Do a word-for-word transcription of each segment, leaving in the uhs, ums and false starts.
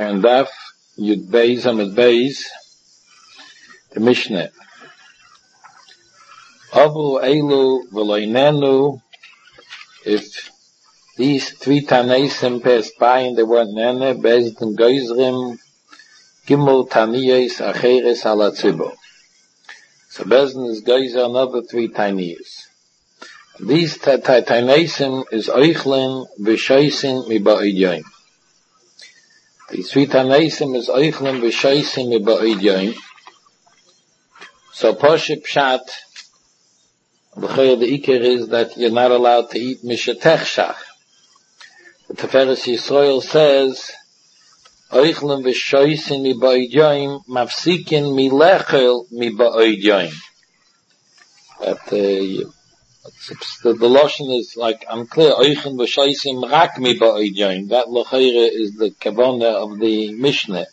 and Daf Yud Beis Amud Beis, the Mishnah. Avu Eilu V'loinenu, if these three Tanaisim passed by and they weren't nene, Bezdin Goizrim, Gimel Taniyos Acheres Ala Tzibur. So Bezdin is Goizer another three Taniyos. These Tanaisim is Oichlin V'shoisin Miba'idyoim. These three Tanaisim is Oichlin V'shoisin Miba'idyoim. So Poship Pshat, the Iker is that you're not allowed to eat Mishatech Shach. The Teferes Yisrael says, Oichlin V'shoisin Miba'idyoim, Mafsikin Milechel Miba'idyoim. That, uh, The, the Lashon is like unclear. Oichin v'shaisim rak mi ba'idyaim. That l'chayre is the kavanah of the Mishnah.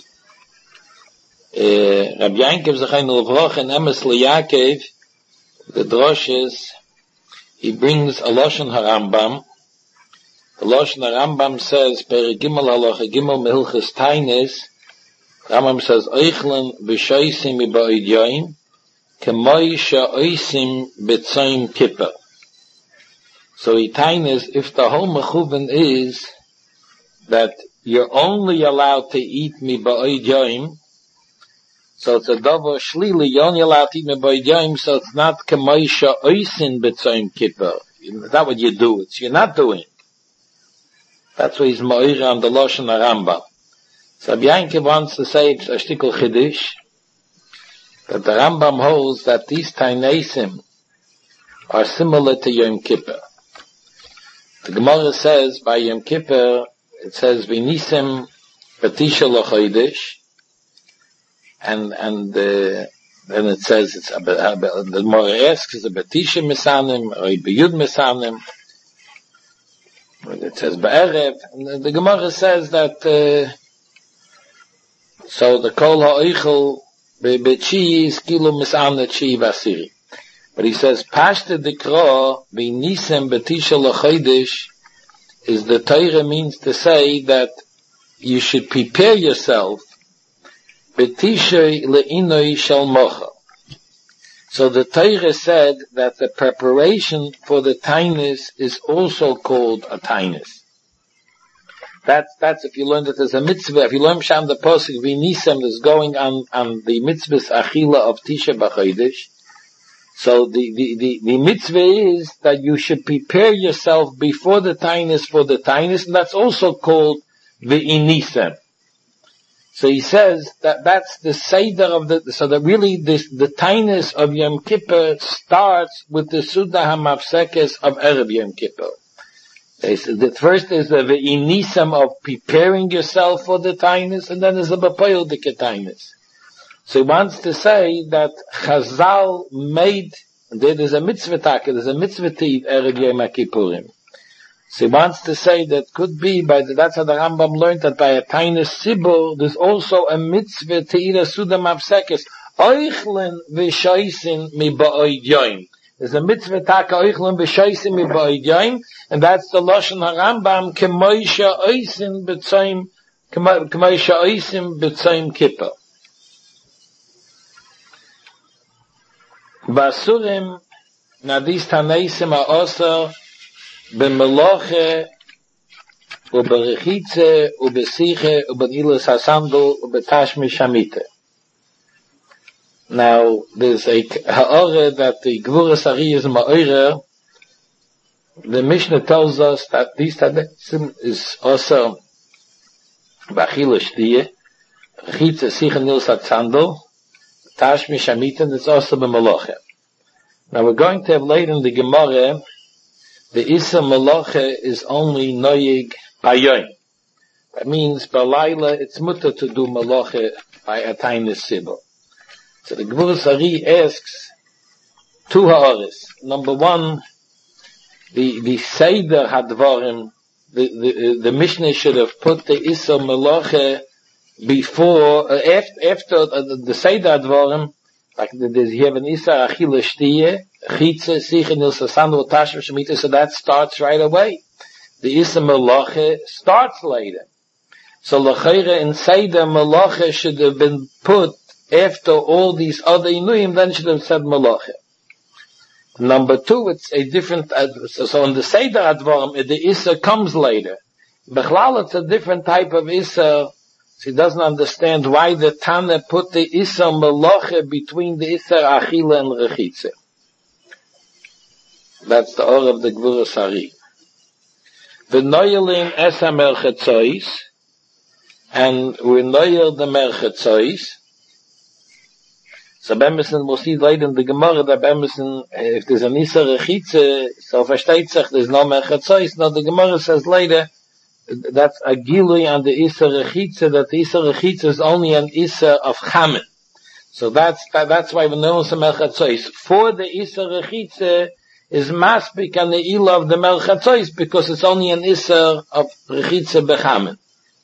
Uh, Rabbi Yankiv Zachayin Levroch and Emes Liyakev, the droshes, he brings a Lashon HaRambam. The Lashon HaRambam says, Perek Gimel Halacha Gimel Mehilchas Tainis, Rambam says, Oichlin v'shaisim mi ba'idyaim, K'moi sha'oisim b'tzoim kippur. So Itain is, if the whole mechuven is that you're only allowed to eat mi ba'oidyoim, so it's a davar shlili, you're only allowed to eat mi ba'oidyoim, so it's not k'moi sha'oisim b'tzoim kippur. Is that what you do? It's you're not doing. That's what he's ma'ira on the Lashon HaRambam. So Bianca wants to say, it's a shtikul chiddush, that the Rambam holds that these Tanaisim are similar to Yom Kippur. The Gemara says by Yom Kippur, it says V'nisim Batisha L'chodesh, and and uh, then it says it's a, a, a, the Gemara asks is a Batisha Misanim or a B'yud Misanim. It says Ba'erev, and the Gemara says that uh, so the Kol Ha'oichel But he says, Pashta Dikra, V'nisem Batisha L'chodesh, is the Torah means to say that you should prepare yourself, Batisha Le'inoi Shel Mocha. So the Torah said that the preparation for the Tainus is also called a Tainus. That's, that's if you learn that there's a mitzvah, if you learn Sham the Posuk, V'nisem is going on, on the mitzvah's achila of Tisha B'chodesh. So the, the, the, the mitzvah is that you should prepare yourself before the Tainus for the Tainus, and that's also called V'nisem. So he says that that's the Seder of the, so that really this, the Tainus of Yom Kippur starts with the Suda HaMafsekes of Erev Yom Kippur. The first is the V'nisam of preparing yourself for the Tainus, and then there's a B'poil Dike Tainus. So he wants to say that Chazal made, there's a mitzvah taka, there's a mitzvah to eat Erev Yom Kippurim. So he wants to say that could be, by the, that's how the Rambam learned that by a Tainus Sibur, there's also a mitzvah to eat a Suda Mavsekes, Oichlin V'shoisin Mi Ba'oidyoim. There's a mitzvah taka oichlin b'shoisim b'oidyoim, and that's the Lashon HaRambam, k'moi sha'oisim b'tzoim, k'moi sha'oisim b'tzoim kippur. Ba'asurim, now these Tanaisim are also b'meloche, u'berechitze, u'besiche, u'b'nilas hasandel, u'b'tashmi shamite. Now, there's a ha'ore that the Gvuras Ari is ma'ore. The Mishnah tells us that these Tanaisim is also b'achila shtiyeh, chitze sicha nil satzandel, tashmi shamit, and it's also b'maloche. Now we're going to have later in the Gemara, the Issa Maloche is only noyig bayoim. That means balayla, it's mutter to do Maloche by a Tainus Sibur. So the Gvuras Ari asks two ha'aris. Number one, the, the Seder Hadvarim, the, the, the Mishnah should have put the Issa Melache before, uh, after, after uh, the Seder Hadvarim, like there's, you have an Issa Achila Shtiyeh, Chitze, Sicha, Nilsa, Sandal, Tashva, Shemitah, so that starts right away. The Issa Melache starts later. So l'chayre in Seder Malacha should have been put after all these other Inuyim, then should have said Malacha. Number two, it's a different, uh, so, so in the Seder Advarim, the Issa comes later. Bechlal, it's a different type of Issa. She doesn't understand why the Tana put the Issa Malacha between the Issa Achila and Rechitze. That's the Or of the Gvura Sari. V'noyelim Esa Merchetzois, and we noyel the Merchetzois. So Bemesen will see later in the Gemara that Bemesen, if there's an Issa Rechitze, so versteht sich, there's no Merchetzois. No, the Gemara says later, that's a Gilui on the Issa Rechitze, that the Issa Rechitze is only an Issa of Chamen. So that's, that, that's why we know some Merchetzois. For the Issa Rechitze is Maspik and the Ila of the Merchetzois, because it's only an Issa of Rechitze Bechamen.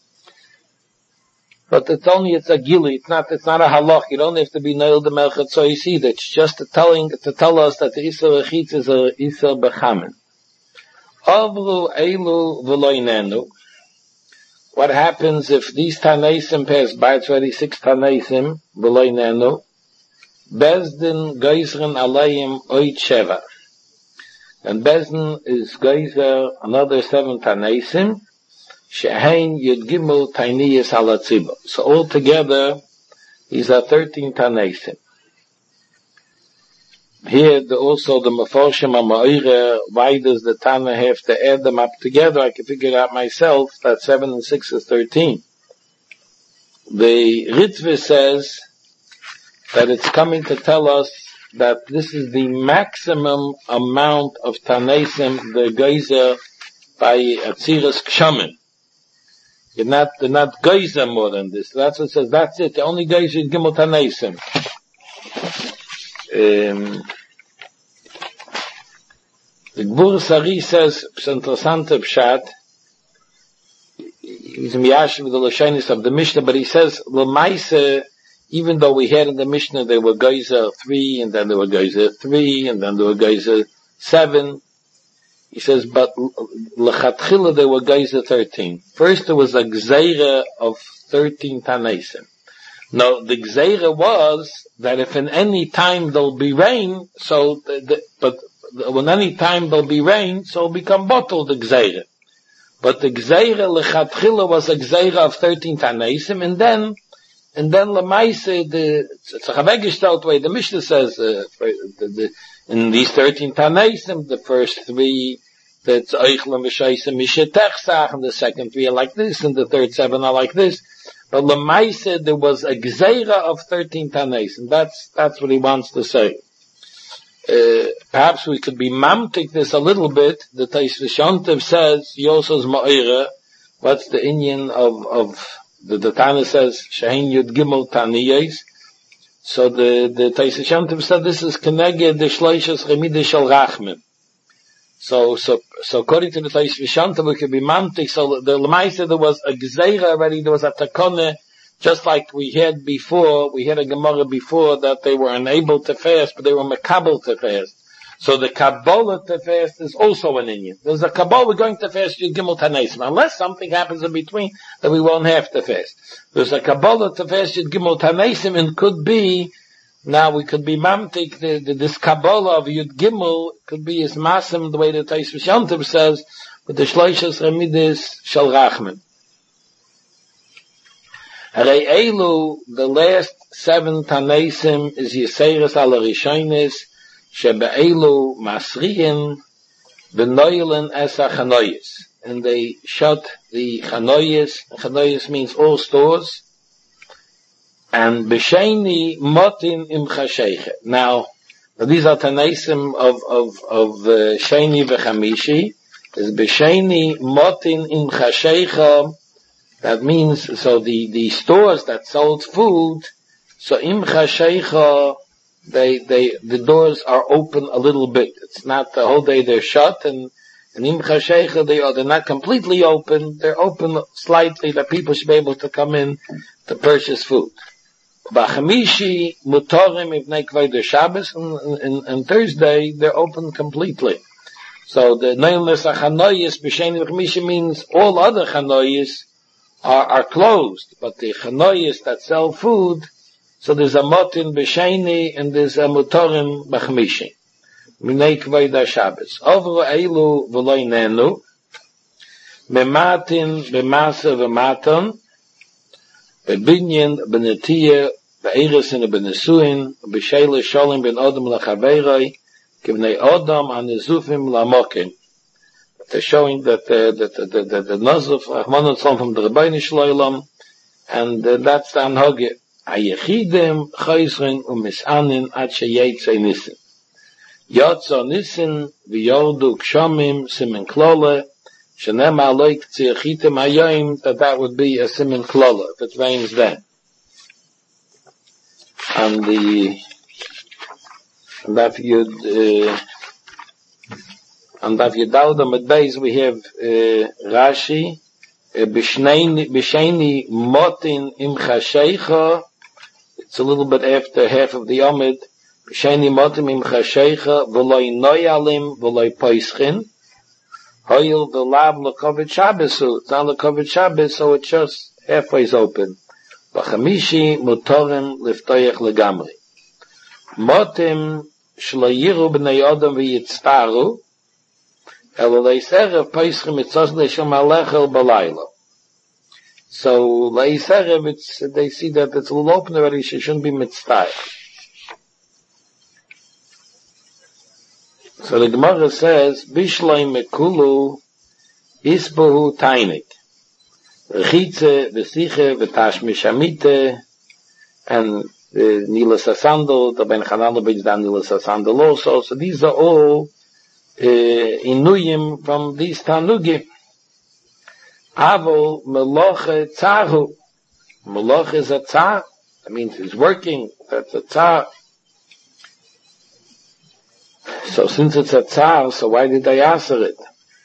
But it's only, it's a Gili, it's not, it's not a halach. You don't have to be nailed the Merchetzois either. It's just to telling, to tell us that the Issa Rechitze is a Issa Bechamen. Avru Eilu V'loinenu. What happens if these Tanaisim pass by? It's already six Tanaisim, V'loinenu. Bezdin Geizren Alayim Oit Sheva. And Bezdin is Geizer another seven Tanaisim. Shehain Yud Gimel Tainiyas Halatziba. So altogether, these are thirteen Tanaisim. Here, the, also the Meforshim HaMa'ira, why does the Tana have to add them up together? I can figure it out myself, that seven and six is thirteen. The Ritva says that it's coming to tell us that this is the maximum amount of Tanaisim, the Geyser, by Atziras Kshamin. You're not, they're not Geyser more than this. That's what it says, that's it. The only Geyser is Gimel Tanaisim. Um, the Gvura Sari says, it's interessante Pshat, he's miyash with the Lashonis of the Mishnah, but he says, L'maise, even though we had in the Mishnah, there were Geyser three, and then there were Geyser three, and then there were Geyser seven, he says, but L'chatchila there were Geyser thirteen. First there was a Gzeira of thirteen Tanaisim. Now, the Gzeira was that if in any time there'll be rain, so, the, the, but when any time there'll be rain, so it'll become bottled, the Gzeira. But the Gzeira, L'chatchila, was a Gzeira of thirteen Tanaisim, and then, and then L'maise, the, it's a Chavegestalt way, the Mishnah says, uh, the, the, in these thirteen Tanaisim, the first three, that's Eichlem V'Shaisa Mishetech, and the second three are like this, and the third seven are like this. But Lamaisa, there was a Gzeira of thirteen Tanais, and that's, that's what he wants to say. Uh, perhaps we could be mamtik this a little bit. The Tais V'Shantev says, Yosos Ma'ira, what's the Inyan of, of, the, the Tana says, Shehin Yud Gimel Taniyas. So the, the Tais V'Shantev said this is Keneged the Shloishes Remide Shal Rachmim. So, so, so according to the Tais V'Shantev, we could be mamtik. So the Lamaisa, there was a Gzeira already, there was a Takone, just like we had before, we had a Gemara before that they were unable to fast, but they were makabel to fast. So the Kabbalah to fast is also an Indian. There's a Kabbalah, we're going to fast Yud Gimel Tanaisim, unless something happens in between that we won't have to fast. There's a Kabbalah to fast Yud Gimel Tanaisim, and could be, now we could be mamtik, the, the, this Kabbalah of Yud Gimel could be as masim, the way the Tais V'Shantev says, with the Shloishes Remidis Shal Rachman. Harei Eilu, the last seven Tanaisim is Yiseiras ala Rishonis, Shebe Eilu Masriyin, V'noyelen Esa Chanoyis. And they shut the Chanoyis, Chanoyis means all stores, and B'Sheni Motin Im Chasheiche. Now, these are Tanaisim of, of, of uh, Sheni V'Chamishi, is B'Sheni Motin Im Chasheiche. That means, so the, the stores that sold food, so im chasheicha, they, they, the doors are open a little bit. It's not the whole day they're shut, and, and im chasheicha, they are, they're not completely open, they're open slightly that people should be able to come in to purchase food. B'chamishi, mutorim, ibnei kveider Shabbos, and, and, and Thursday, they're open completely. So the Neilnes HaChanoyis, B'Sheni V'Chamishi means all other Chanoyis, are, are closed, but the chanoyis that sell food, so there's a motin b'sheni and there's a motorim b'chmishi. Minei kvoida Shabbos. Over eilu v'loi nenu, mematin b'masa v'maton, b'binyan b'netiya, b'eiresin b'nesuin, b'sheila sholim ben odom l'chaveiroi, kivnei odom anizufim l'mokim. They're showing that the, that the, the, the, the Nozuf, Rahman from the Rabbeinu Shloilam, and uh, that's the Anhoge. Hayechidim, Chayzrin, Umisanin, Ad Sheyetzei Nisin. Yotzo Nisin, V'yordu Kshomim, Simen Klole, Shenem Aloik Tzirchitim Hayoim, that that would be a Simen Klole, if it rains then. And the, and that you'd, uh, and that Yedalda mit Beis we have uh, Rashi, uh, B'sheni Motin Im Chasheicha, it's a little bit after half of the Omid, B'sheni Motin Im Chasheicha, V'loi Noyalim, V'loi Poischin, Hoyil V'lav L'Kovet Shabbos, it's not L'Kovet Shabbos, so it's just halfway open. B'chamishi Mutorim L'Ftoyach L'Gamri. Motim Shlo Yiru B'nei Odom V'yitztaru, so Leiserev, it's, they see that it's a little open already, she shouldn't be mitzvah. So the Gemara says, Bishloi mekulu isbohu tainik. Rechitze, v'siche, v'tash mishamite, and the Nila Sasandal, the Ben Chananel brings down Nila Sasandal also. So these are all Uh, inuyim from these tanugim. Avol meloche tzahu. Meloche is a tzah. That means he's working. That's a tzah. So since it's a tzah, so why did I answer it?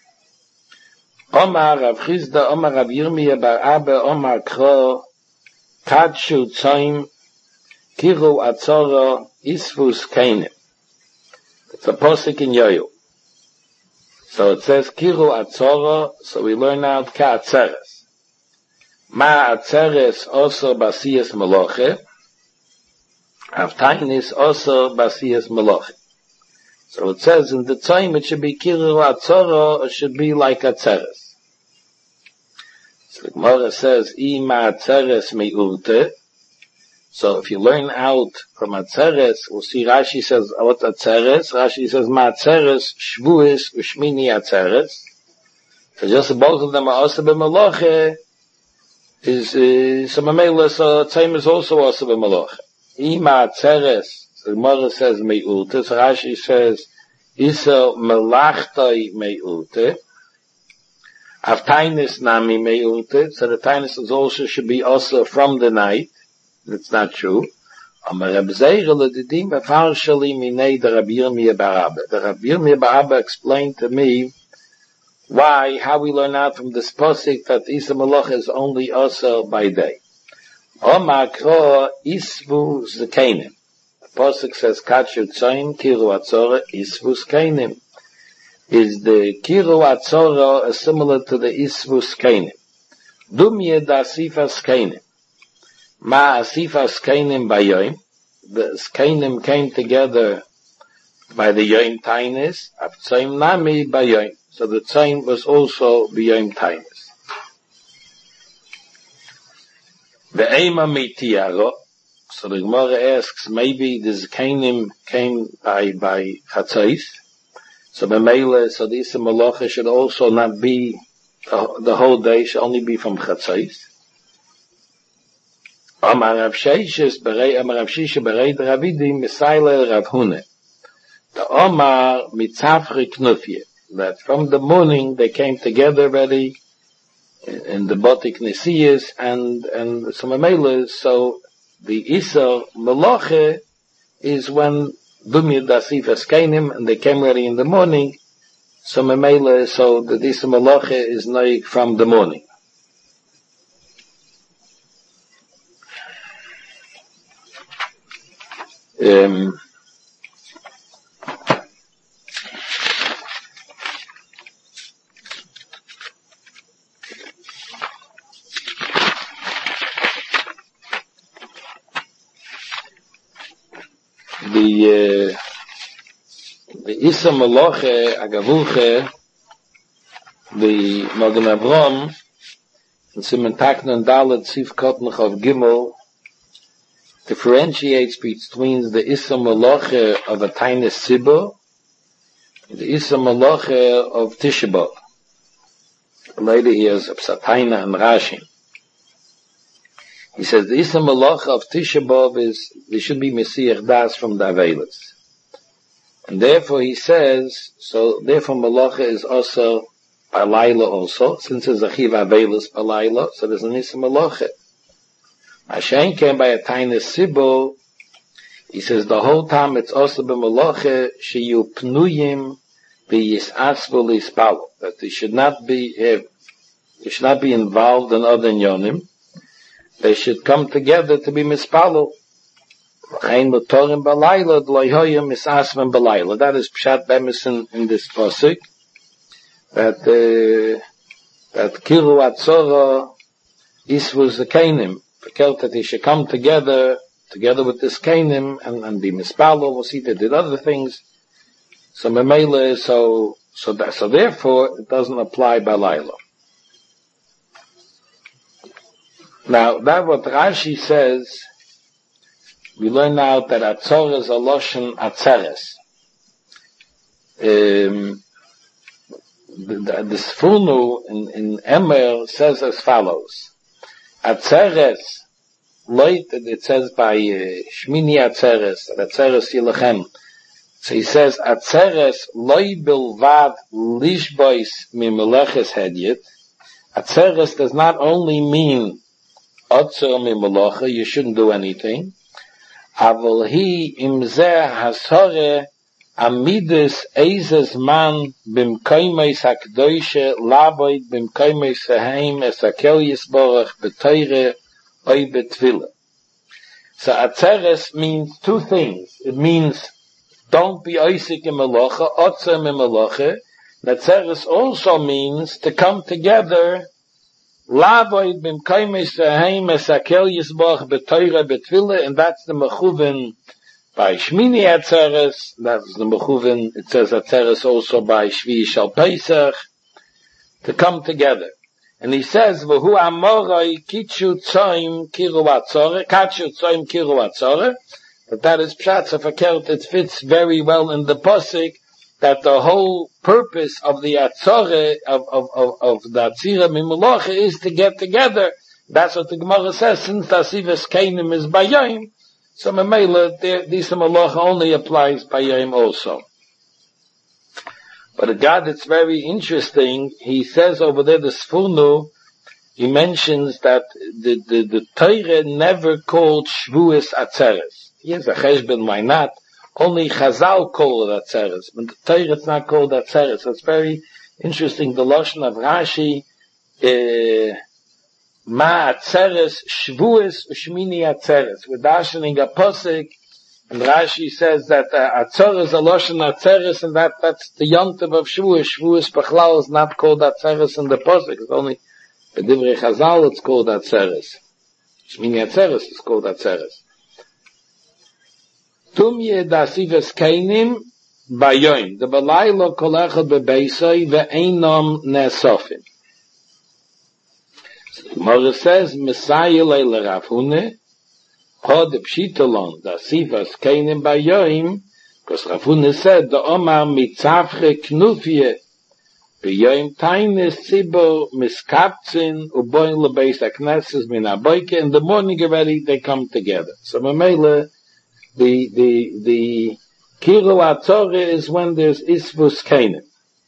Omar Rav Chizda, Omar Rav Yirmiyah bar Abba, Omar Kro, Kadshu Tzoim, Kiru Atzoro, Isfus Kainim. It's a posik in Yoyu. So it says Kiru Atzoro, so we learn out Ka Atzeres. Ma Atzeres also Basiyas Meloche. Avtainis also Basiyas Meloche. So it says in the time it should be Kiru Atzoro, it should be like Atzeres. So the Gemara says, I Ma Atzeres Me'urte. So if you learn out from Atzeres, we'll see Rashi says, what Atzeres? Rashi says, Ma Atzeres, Shvuis, Ushmini Atzeres. So just both of them are also b'maloche, is, uh, so Mamela, so Tzayim is also also b'maloche. Ima Atzeres, so the Gemara says, Me'ulte, so Rashi says, Isa Melachtoi Me'ulte. Avtainis Nami Me'ulte, so the Tainis is also, should be also from the night. That's not true. Amar Reb Zeira l'didim b'farshali minei the Rabbi Yirmiyah bar Abba. The Rabbi Yirmiyah bar Abba explained to me why, how we learn out from this posik that Isa Malach is only also by day. Omar Kro Isvu Zekanim. The posik says Kachu Tzoim Kiru Atzora Isvu Zekanim. Is the Kiru Atzora similar to the Isvu Zekanim? Dumye da Sifa Zekanim. Ma Asifa Skainim Bayoim. The Skainim came together by the Yoim Tainis. Avtzaim Nami Bayoim. So the Tzaim was also Bayoim Tainis. The Eima Mitiaro. So the Gemara asks, maybe the Skainim came by, by Chatzais. So the Mele, so the Isa Malacha should also not be, the, the whole day should only be from Chatzais. Amar Rav Sheshes berei Amar Rav Shisha berei Ravidi Misaila Rav Hune. The Omar Mitzafri Knufye. That from the morning they came together already in the Botik Nisiyas and and some Amelas. So the Isar Meloche is when Dumya Dasif Eskainim and they came ready in the morning. Some Amelas, so the Isar Meloche is like from the morning. Um, the, uh, the Issa Maloche, Agavuche, the Magen Avram, in Siman Taknan Dalet Sif Kotnach of Gimel, differentiates between the Issa Maloche of a tiny Sibbo and the Issa Maloche of Tisha B'Av. Later he has Psataina and Rashi. He says the Issa Maloche of Tisha B'Av is, there should be Mesiach Das from the Avelis. And therefore he says, so therefore Maloche is also Balayla also, since there's a Chiv Avelis Balayla, so there's an Issa Maloche. Hashem came by a tiny Sibbo, he says the whole time it's also b'Maloche, sheyu pnuyim v'yisasvu l'yispalo, that they should not be, uh, they should not be involved in other yonim, they should come together to be mispalo. That is Pshat Bemison in this pasuk. That uh, that Kiru Atzora Isvus the Kainim. That they should come together, together with this Kainim and, and be mispalo. We'll see they did other things. So Memele, so so that so therefore it doesn't apply Balayla. Now that what Rashi says. We learn now that Atzor is a Loshen Atzeres. Um, the, the, the Sfunu in, in Emer says as follows. Atzeres, Loit, it says by uh, Shmini Atzeres, Atzeres Yilachem. So he says, Atzeres Loi Bilvad Lishbois Mimeleches Hedyet. Atzeres does not only mean Otzer Mimelecha, you shouldn't do anything. Aval hi imzeh hasore amidus eizes man bimkoimeis hakdoishe laboid bimkoimeis heim es akel yisborach beteire oi betfile. So Atzeres means two things. It means don't be oisik in melacha, otzem in melacha. Atzeres also means to come together Lavoid bim kaimes heim esakel yisbach betoira betfile, and that's the mechuven by Shmini Atzeres. That's the mechuven. It says Atzeres also by Shvi Shal Pesach to come together. And he says v'hu amorai kitchu tzoim kiru atzore, katchu tzoim kiru atzore. But that is pshat of a kert. It fits very well in the pasuk. That the whole purpose of the Atzore, of, of, of, of the Atzira Mimoloche is to get together. That's what the Gemara says, since the Asivas Kainim is Bayayim, so Memela, this Mimoloche only applies Bayayim also. But a God that's very interesting, he says over there, the Sfunu, he mentions that the, the, the Torah never called Shvuas Atzeres. Yes, a Cheshben, why not? Only Chazal called it Atzeres, but the Torah is not called Atzeres. So it's very interesting. The Lashon of Rashi, uh, Ma Atzeres, Shvuas, Ushmini Atzeres. We're dashing a posik, and Rashi says that uh, Atzeres is a Lashon Atzeres, and that, that's the Yontiv of Shvuas. Shvuas Bechlal is not called Atzeres in the posik. It's only the Divrei Chazal it's called Atzeres. Shmini Atzeres is called Atzeres. Tumye da sivas kainim bayoim. The balaylo kolechad bebeisai ve'einam nesofim. The Gemara says, Messiah leile Rav Hune, hod pshitalon da sivas kainim bayoim, because Rav Hune said, the omar mitzavche knufye, beyoim tainis zibo miskapzin, uboin lebeis akneses min aboike, in the morning already they come together. So Mamela, The, the, the Kiru Atzore is when there's Isvus Kainim.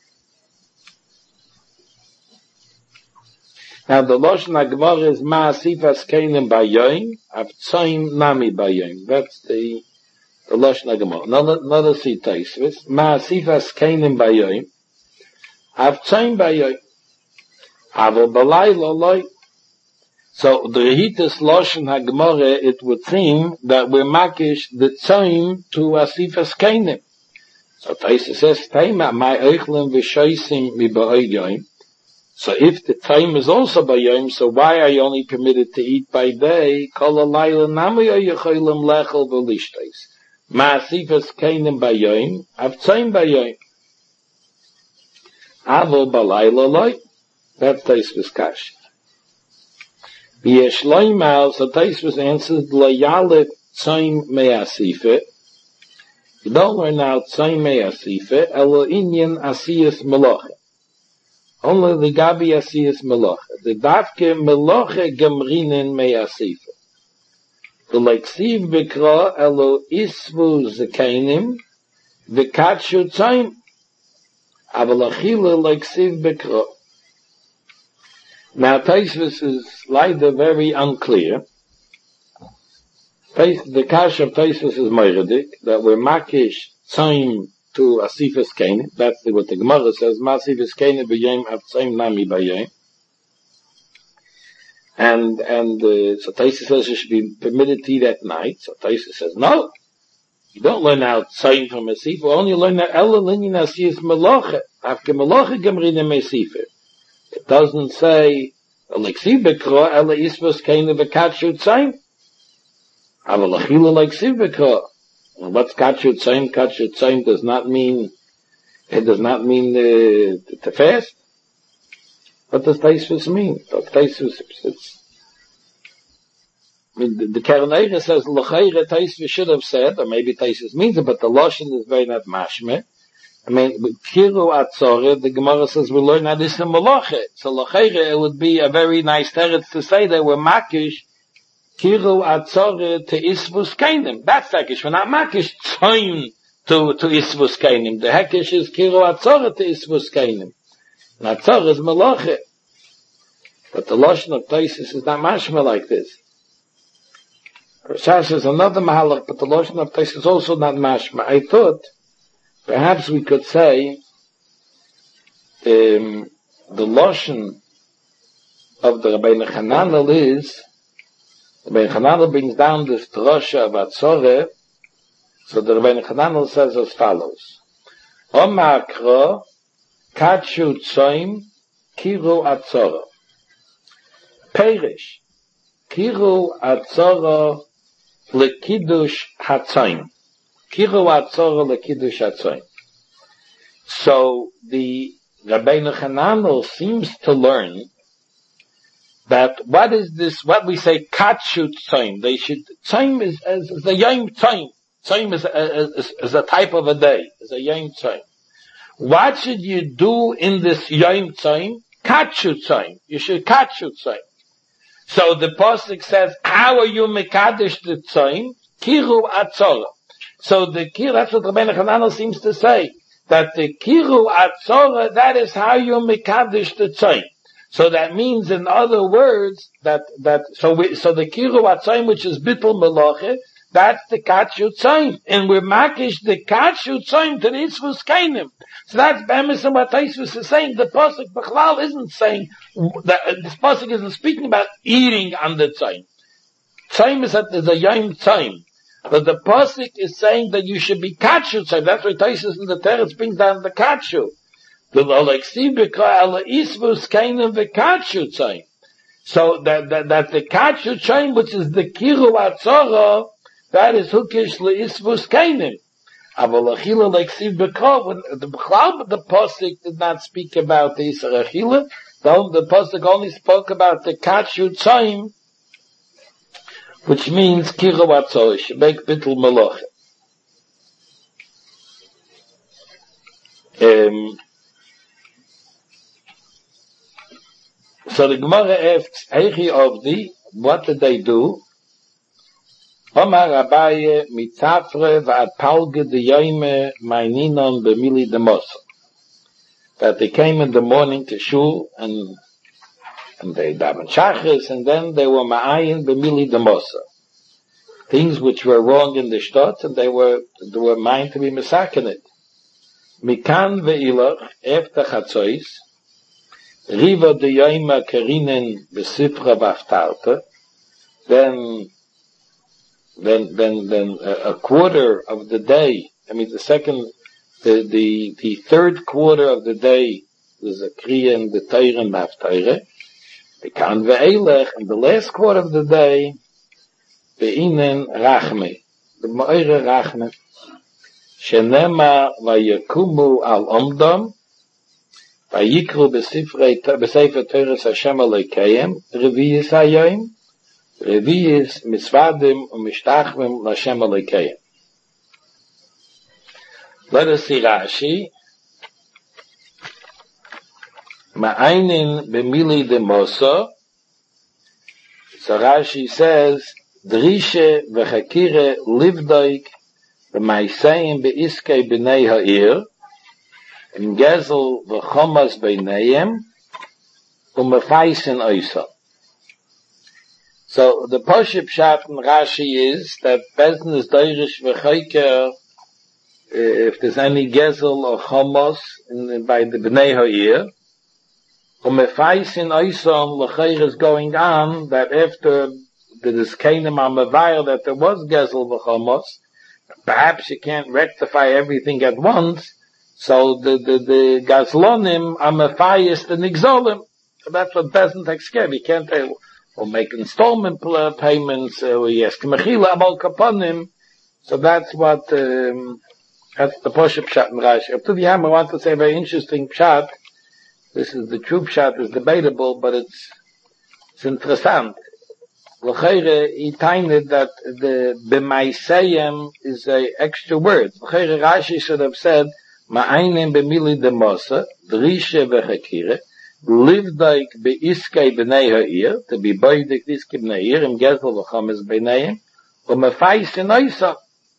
Now the Lashon HaGemara is Ma'asifas Kainim Bayoim, Avtzoim Nami Bayoim. That's the, the Lashon HaGemara. Not a see Taisvis. Ma'asifas Kainim Bayoim, Avtzoim Bayoim. Avo Balaylo Loi. So the Rehitas Lashon HaGemara, it would seem that we're makish the tzoim to Asifas Kainim. So Taisa says, Taima, my oichlim v'shoisim mi ba'oyim. So if the time is also ba'yoim, so why are you only permitted to eat by day? Kol alayla nami oyecholim lechel v'lishtais. Ma'asifas kainim bayoim, avtsoim bayoim. Avo balayla loy. That's Taisvus Kash. V'yesh loy mal, so Taisvus answers, loyalit tzoim me'asife. You don't learn now tzoim me'asife, elo inyan asiyas meloche. Only the gabi asiyas meloche. The davke meloche gemrinen me'asife. The leksiv bikra, elo isvu zekainim, v'katshu tzoim. Avalachila leksiv bikra. Now, Taisvus is leider very unclear. The kash of Taisvus is Meiradik, that we're makish tzaim to asifas kainim. That's what the Gemara says, masifas kainim b'yayim av tzaim nami b'yayim. And, and, uh, so Taisvus says it should be permitted to eat at night. So Taisvus says, no. You don't learn out tzaim from asif, you only learn out ela linyin asiyas meloche. Afke meloche gemrine me'asife. It doesn't say, Alexiv bekra, ela isvos kainu v'katshu tzaim. Avalachila leksiv bekra. What's katshu tzaim? Katshu tzaim does not mean, it does not mean uh, to fast. What does Taisvus mean? Taisvus, it's, I mean, the, the Keren Eicha says, l'chayre Taisvus should have said, or maybe Taisvus means it, but the Lashon is very not mashmeh. I mean, with Kiru Atzore, the Gemara says we learn that this is Malacha. So L'chayre, it would be a very nice teretz to say that we're makish Kiru Atzore to Isvus Kainim. That's Hekesh. We're not makish Tzoim to, to Isvus Kainim. The Hekesh is Kiru Atzore to Isvus Kainim. And Atzore is Malacha. But the Lashon of Taisus is not mashma like this. Rashash is another Mahalach, but the Lashon of Taisus is also not mashma. I thought, perhaps we could say um, the Lashon of the Rabbeinu Chananel is, Rabbeinu Chananel brings down this drosha of Atzore, so the Rabbeinu Chananel says as follows: Omakro katshu tzoim kiru Atzore. Perish kiru Atzore lekidush hatzoim. Kiru Atzore lekidush hatzoim. So the Rabbeinu Chananel seems to learn that what is this, what we say, katshu tzoim. They should, tzoim is, is, is a yom tzoim. Tzoim is a, is, is a type of a day. It's a yom tzoim. What should you do in this yom tzoim? Katshu tzoim. You should katshu tzoim. So the pasuk says, how are you mekadesh the tzoim? Kiru Atzore. So the kiru, that's what Rabbeinu Chananel seems to say, that the kiru Atzore, that is how you mekadesh the tzoim. So that means, in other words, that, that, so we, so the kiru Atzore, which is bittul meloche, that's the katshu tzoim. And we're makish the katshu tzoim to the isvus kainim. So that's bemis and what Taisvus is saying. The pasuk Bechlal isn't saying, that, uh, this pasuk isn't speaking about eating on the tzoim. Tzoim is a, is a yom tzoim. But the pasuk is saying that you should be katshu tzoim. That's why Taisvus in the Teretz brings down the katshu. The Alexiv B'kra ala isvus kainim v'katshu tzoim. So that, that, that the katshu tzoim, which is the kiru Atzore, that is hukish le'isvus kainim. Avalachila leksiv b'kra, when the B'chlal, the pasuk did not speak about the Yisrachila, the pasuk only spoke about the katshu tzoim, which means kiru Atzore, shebek bittul meloche. Um, so the Gemara asks, Eichi Ovdi, what did they do? Omar Abaye mitzafre v'ad palge de yoime maininon b'mili de mosa. That they came in the morning to shul and and they daven shachris and then they were ma'ayin b'mili de mosa. Things which were wrong in the shtot and they were they were mine to be misakenet. Mikan ve'ilach efta chatzois riva de yoime karinen b'sifra v'aftarta. Then Then, then, then a, a quarter of the day, I mean the second, the, the, the third quarter of the day is a kriya and the Torah and Haftarah. The kan ve'elech, and the last quarter of the day, ve'inen rachme. Me'ore Rachme. Shenema vayekumu al omdom, vayikru b'sefer Teres Hashem Elokeim, Reviyis Hayoim, Reviyis Misvadim u'Mishtachvim l'Hashem Elokeim. Let us see Rashi. Ma'ainin b'mili de Mosa. So Rashi says, Drishe v'chakire livdoik v'maisayim be'iskei b'nei ha'ir im gezel v'chomas b'neiim u'mefaisin oisa. So the Poship Pshat in Rashi is that Bezdin is doirish v'chayker if there's any gezel or chomos in, by the b'nei ha'ir u'mefaisin oisa l'chayr is going on that after that is Kainim Amavayr that there was Gezel v'Chomos. Perhaps you can't rectify everything at once, so the the, the Gazlonim Amafayis the Nigzolim. So that's what doesn't take care. You can't uh, or make installment payments. Or yes, Mechila Abal Kaponim. So that's what um, that's the Poship Pshat in Rashi. Up to the end, I want to say a very interesting Pshat. This is the true Pshat is debatable, but it's it's interessant. L'chayre, he tainted that the b'maisayim is a extra word. L'chayre, Rashi should have said, ma'aynim b'mili de Mosa, drishe v'chakire, livdaik be'iskei b'nei ha'ir, to be boidik iskei b'nei ha'ir, im gezel v'chomes b'neiim, u'mefais in oisa.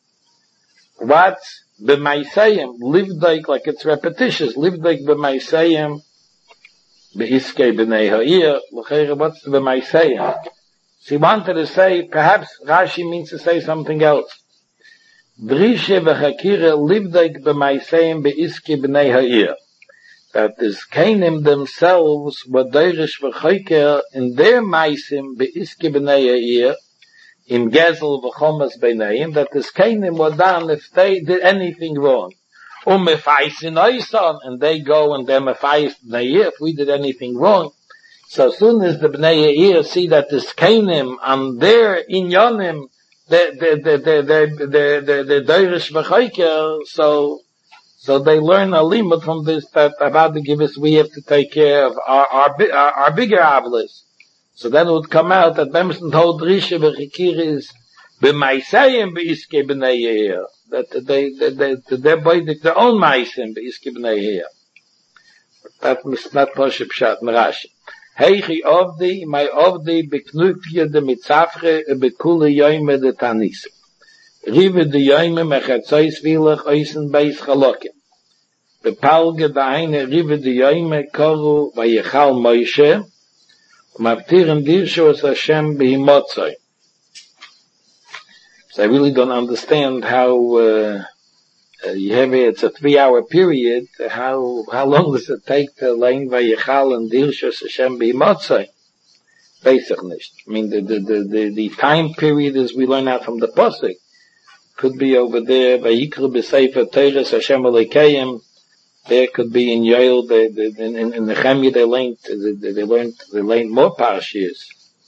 What's b'maisayim? Livdaik, like it's repetitious, livdaik b'maisayim, be'iskei b'nei ha'ir, l'chayre, what's b'maisayim? She wanted to say, perhaps Rashi means to say something else. Drishe v'chakire livdaik b'maiseim be'iski b'nei ha'ir. That is, Kainim themselves were doirish v'chayker in their maisim be'iski b'nei ha'ir, in gezel v'chomas b'neim, that is, Kainim were done if they did anything wrong. Um mefaisin oisan, and they go and they're mefais b'nei if we did anything wrong. So as soon as the Bnei Yair see that this Kainim on their inyanim, the the the the the the the Deirish v'chayker, so so they learn a limit from this that about the givers we have to take care of our our our, our bigger avlis. So then it would come out that Bemson told Risha v'chikir is b'maisayim b'iske Bnei Yair, that they they they they're boidik their own maisim b'iske Bnei Yair. That's not Poship Pshat in Rashi. Heichi Ovdi, my Ovdi, beknutje de mitzafre, bekule yoime de tanis. Rive de yoime mechatzois vilach oisen beis chalokim. Bepalge de eine rive de yoime koru vayechal Moshe, mavtirim dirshu as Hashem behimotzoi. So I really don't understand how, uh, Uh, you have it, it's a three-hour period. How how long does it take to learn Vayechal and Dirshos Hashem B'Motzai? Basically, nicht. I mean, the, the the the the time period as we learn out from the pasuk could be over there. Vayikru b'Sefer Teres Hashem Elokeim. There could be in Yoel. The, the, in in, in Nehemiah they learned they, they learned they learned more parashiyos.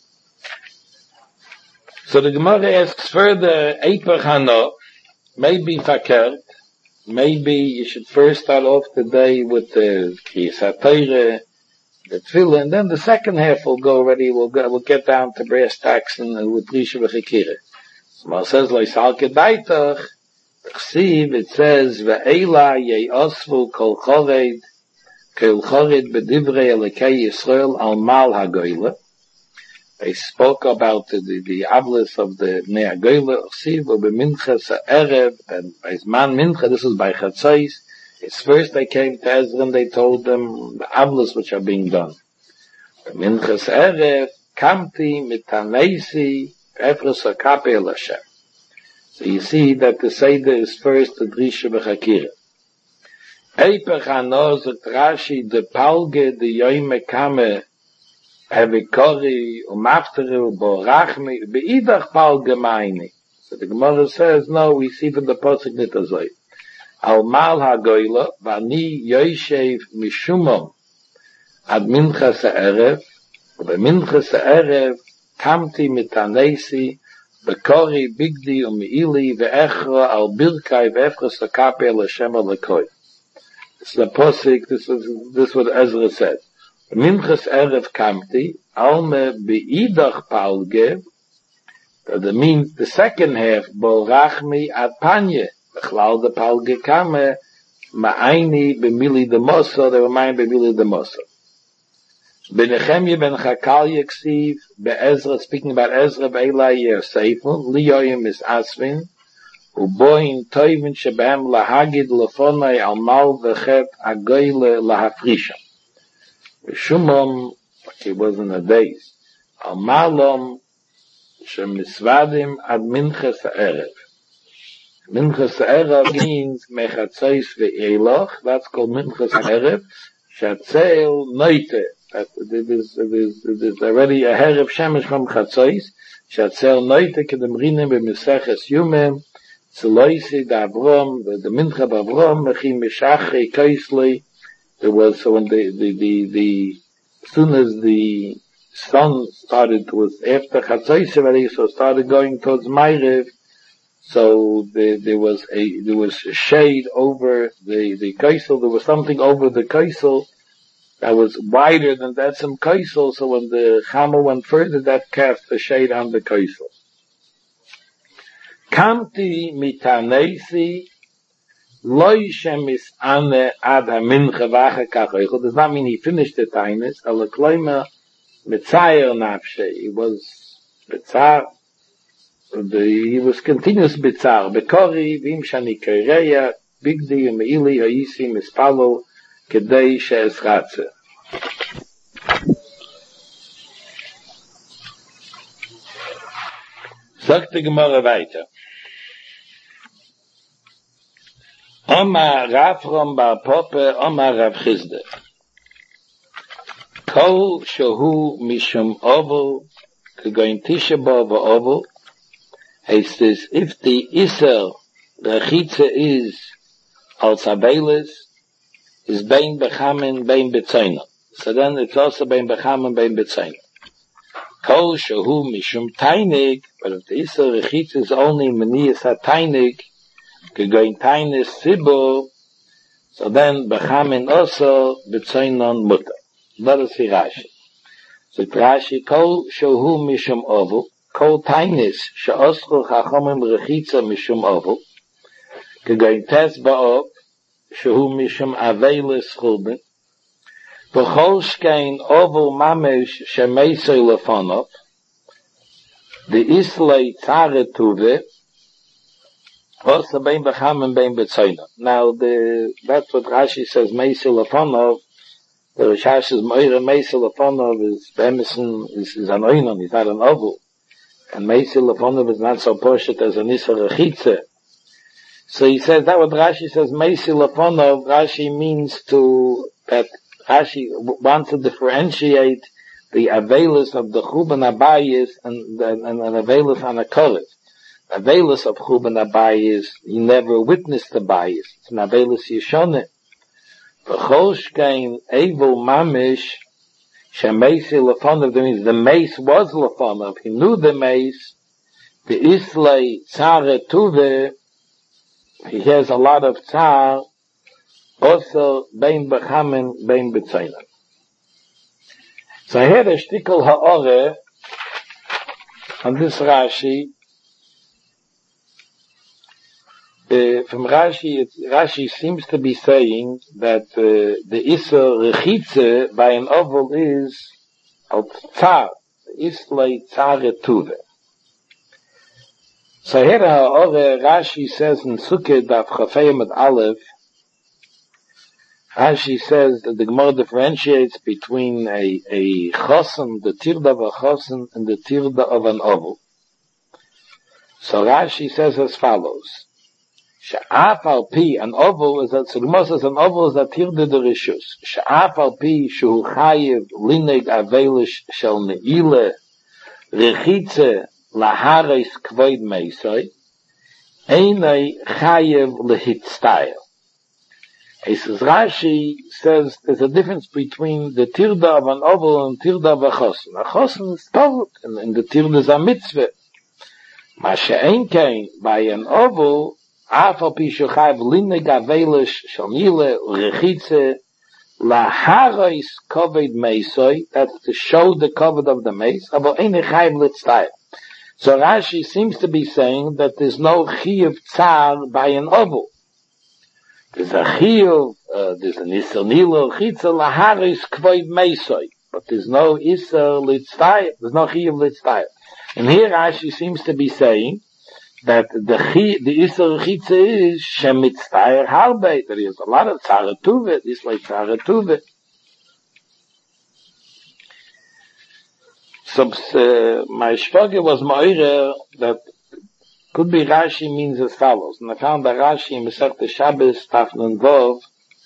So the Gemara asks further, Eiper Hano, maybe fakert. Maybe you should first start off the day with the Kriyas HaTorah, the Tefillah, and then the second half will go already, we'll go, we'll get down to brass tacks and uh, with Risha v'chikire. So it says, Lo yisal kedaitach, Chsiv, it says, Ve'ela ye'osvu kol chored, kol chored b'divrei Elokei Yisrael al mal hagoyle. They spoke about the, the, the avlis of the Bnei HaGoyle, Chsiv, or b'minchas ha'erev, and by Zman Mincha, this is by Chatzos. It's first they came to Ezra and they told them the avlis which are being done. Minchas ha'erev, kamti mitanesi, efros ha'kape el Hashem. So you see that the Seder is first the Drisha v'chakira. Eiper chano, zot Rashi, de palge, de yoime kame, Hevikori, umaftere, borachmi, beidach pal gemeini. So the Gemara says, no, we see from the Pasuk nitazoi. Al mal hagoyla, vani yoshev mishumom, ad minchas ha'erev, ube minchas ha'erev, kamti mitanesi, Bekori bigdi u'meili ve'echra al birkai ve'efras ha'kaper l'Hashem alekoi. This is a posik, this is, this is what Ezra said. Minchas erev kamti, alme be'idach palge, that means the second half, bo rachmi ad panye, bechlal de palge kame, ma'aini b'mili de moso, they were mine b'mili de moso. Benechemye ben Chakalia ksiv, be'ezra, speaking about Ezra, be'elai yer seifun, liyoyim is asvin, ubohin toivin shebehem lahagid lefonai al mal v'chet agoyle lahafrisha. Shumam, it was in the days, al malom shemisvadim ad minchas ha'erev. Minchas ha'erev means mechatzois ve'eloch, that's called minchas ha'erev, shatzel noite. That it is, it is, it is already a herev shemesh from Chatzois, shatzel noite kedem rinem b'meseches yumem, tzeloisi d'Avrom, the, the mincha b'Avrom, mechim meshachei kaisli. There was, so when the, the, the, the, as soon as the sun started, was after Chatzois already, so started going towards Ma'ariv, so there, there was a, there was a shade over the, the kaisel, there was something over the kaisel, that was wider than that some kaisel, so when the Chama went further, that cast a shade on the kaisel. Kamti mitanesi loy shemis ane ad ha-mincha vache kachoichel. Does not mean he finished the tainus, ala kloima mitzayer nafshe. He was bitzar, he was continuous bitzar. Bekori vim shani keireya, bigdi u'meili ha'isi mispalo, kedei she'ezratze. Sagt die Gemara weiter. Oma Rafram bar Poppe, Oma Rav Chizde. Kol shehu mishum ovel, kegoin tisha bo v'ovel, he says, if the Isser, the Chitze is als Abeles, is bein bechamen, bein betzayna. So then it's also bein bechamen, bein betzayna. Kol shehu mishum tainig, but if the Isser Rechitz is only meniyas ha-tainig, gegoin tainis sibo, so then bechamen also betzaynon mutter. Let us see Rashi. So Rashi, kol shehu mishum ovu, kol tainis she'osru chachomim rechitza mishum ovu, gegoin tes ba'op, shehu mishum avelis chulbin, v'chol shkein ovu mamesh shemeisoi lefonov, the islay tzare tuve, also bein becham and bein betzoyna. Now, the, that's what Rashi says, meisoi lefonov, the Rishash says, meire meisoi lefonov is, be'emison, is, is an oinon, he's not an ovu, and meisoi lefonov is not so poshet as an isra rechitze. So he says that what Rashi says, Meisi Lefonov, Rashi means to, that Rashi wants to differentiate the Avelis of the Chuban Abayis and, and, and an Avelis on a Korev. Avelis of Chuban Abayis, he never witnessed the Bayis. It's an Avelis Yeshoneh. V'choshkein Evel Mamish, Shemeisi Lefonov, that means the mace was Lefonov. He knew the mace, the Islay Tzare Tuve, he has a lot of tzar, also bein bechamen, bein betzayna. So here a shtickle ha'ore on this Rashi. Uh, from Rashi, it, Rashi seems to be saying that uh, the Isser Rechitze by an oval is of tzar, Islay tzare tuve. So here, however, Rashi says in Sukkot Daf Chafayim at Aleph, Rashi says that the Gemara differentiates between a, a chosen, the tirda of a chosen, and the tirda of an oval. So Rashi says as follows, Sha'af al pi, an oval is that, so the Gemara says an oval is that tirda de rishus. Sha'af al pi, shu chayiv, linig avelish, shel ne'ile, rechitze, laharis kvoid meisoi, einai chayev lehitstyle. He says, Rashi says there's a difference between the tirda of an oval and tirda of a chosen. A chosen is tov, and, and the tirda is a mitzvah. Mashe Einkein, by an oval, Afal Pishu Chayv Line Gavelish Shalnile Urechitze Laharais Koved Meisoi, that's to show the covet of the mace, Abo Eine Chayv Litztayr. So Rashi seems to be saying that there's no Chiyuv Tzar by an oval. There's a Chiyuv, uh, there's an Isser Nilo Urechitze Laharais Koved Meisoi, but there's no Isser Litztayr, there's no Chiyuv Litztayr. And here Rashi seems to be saying that the chi, the Isser Chitze is Shemitztayr Harbe. There is a lot of Tzara Tuve, this like Tzara Tuve. So, uh, my Shvage was Moira that could be Rashi means as follows. And I found that Rashi in Masechta Shabbos, Taf Nun Vov,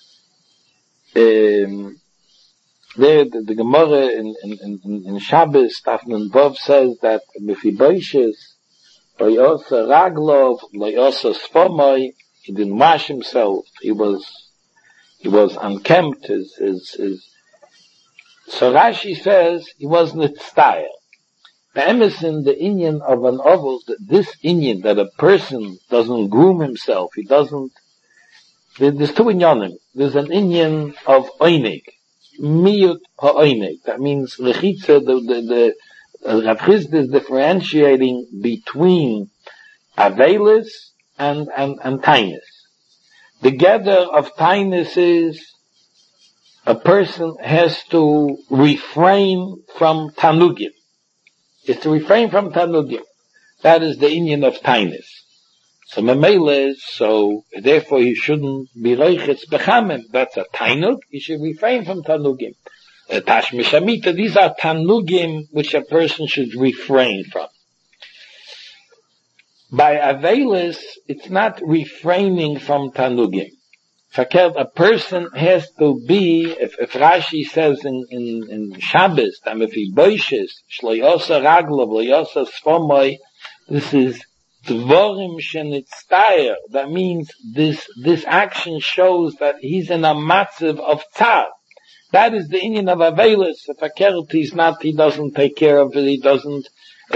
um, there, the, the Gemara in, in, in, in Shabbos, Taf Nun Vov says that Mephibosheth, Loyosa Raglov, Loyosa Sfomoy, he didn't wash himself, he was, he was unkempt, his, his, his. So Rashi says he wasn't tztayr. The Emerson, the Inyan of an oval, this Inyan that a person doesn't groom himself, he doesn't, there's two inyanim. There's an Inyan of oinig. Miyut ha'oinig. That means lechitza, the, the, the, uh, Rav Chisda is differentiating between avelis and, and, and tainus. The gather of tainus is a person has to refrain from tanugim. It's to refrain from tanugim. That is the Inyan of tainus. So memele, so therefore he shouldn't be roichetz bechamim. That's a tainug. He should refrain from tanugim. Uh, Tashmish Amita, these are tanugim which a person should refrain from. By avelis, it's not refraining from tanugim. Fakert, a person has to be, if, if Rashi says in, in, in Shabbos, that if he boishes, shloyosa raglov, shloyosa sfomoy, this is Dvorim shenitztayr. That means this, this action shows that he's in a matziv of tzar. That is the Inyan of Avelis. If a kert, he's not, he doesn't take care of it, he doesn't, uh,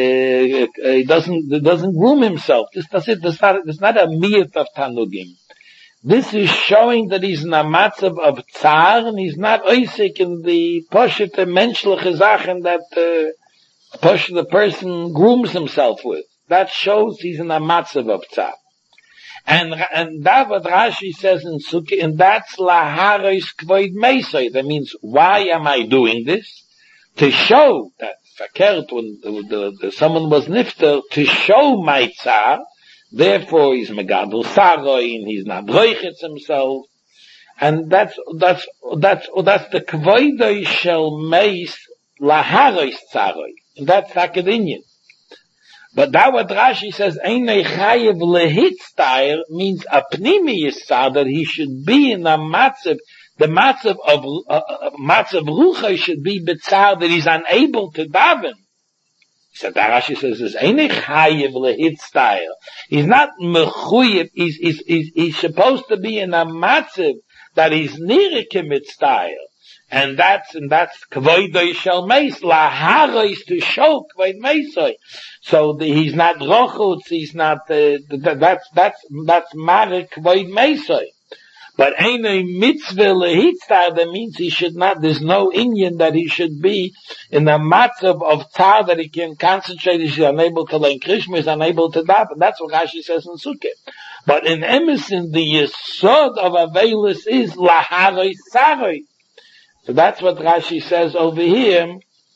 he doesn't, he doesn't groom himself. This does it, this not, it's not a miyat of tanugim. This is showing that he's in a matzav of tzar, and he's not oisik in the poshet menschliche Sachen that, uh, poshet the person grooms himself with. That shows he's in a matzav of tzar. And, and that what Rashi says in Sukkah, and that's laharis kvoid meisoi. That means, why am I doing this? To show that, fakert, when the, the, the, someone was nifter, to show my tzar, therefore he's megadol saroi, and he's not roichetz himself. And that's, that's, that's, that's the kvoidoi shel meis laharis tzaroi. And that's Hakadinyan. But that what Rashi says, Einei chayev lehitztayr, means a pnimi yisar, that he should be in a matzav, the matzav of, uh, matzav rucha should be betzar, that he's unable to daven. So that Rashi says, is Einei chayev lehitztayr. He's not mechuyev, he's, he's, he's, he's supposed to be in a matzav, that he's nirike mitztayr. And that's, and that's kvoidoi shel meis, laharos, to show kvoid meisoi. So the, he's not rochutz, he's not, uh, that's, that's, that's mare kvoid meisoi. But einei mitzvah lehitztar, that means he should not, there's no Inyan that he should be in the matzav of tzar, that he can concentrate, he's unable to learn Krishma, he's unable to daven. That's what Rashi says in Sukkah. But in Emerson, the yesod of Avelis is laharos saroi. So that's what Rashi says over here.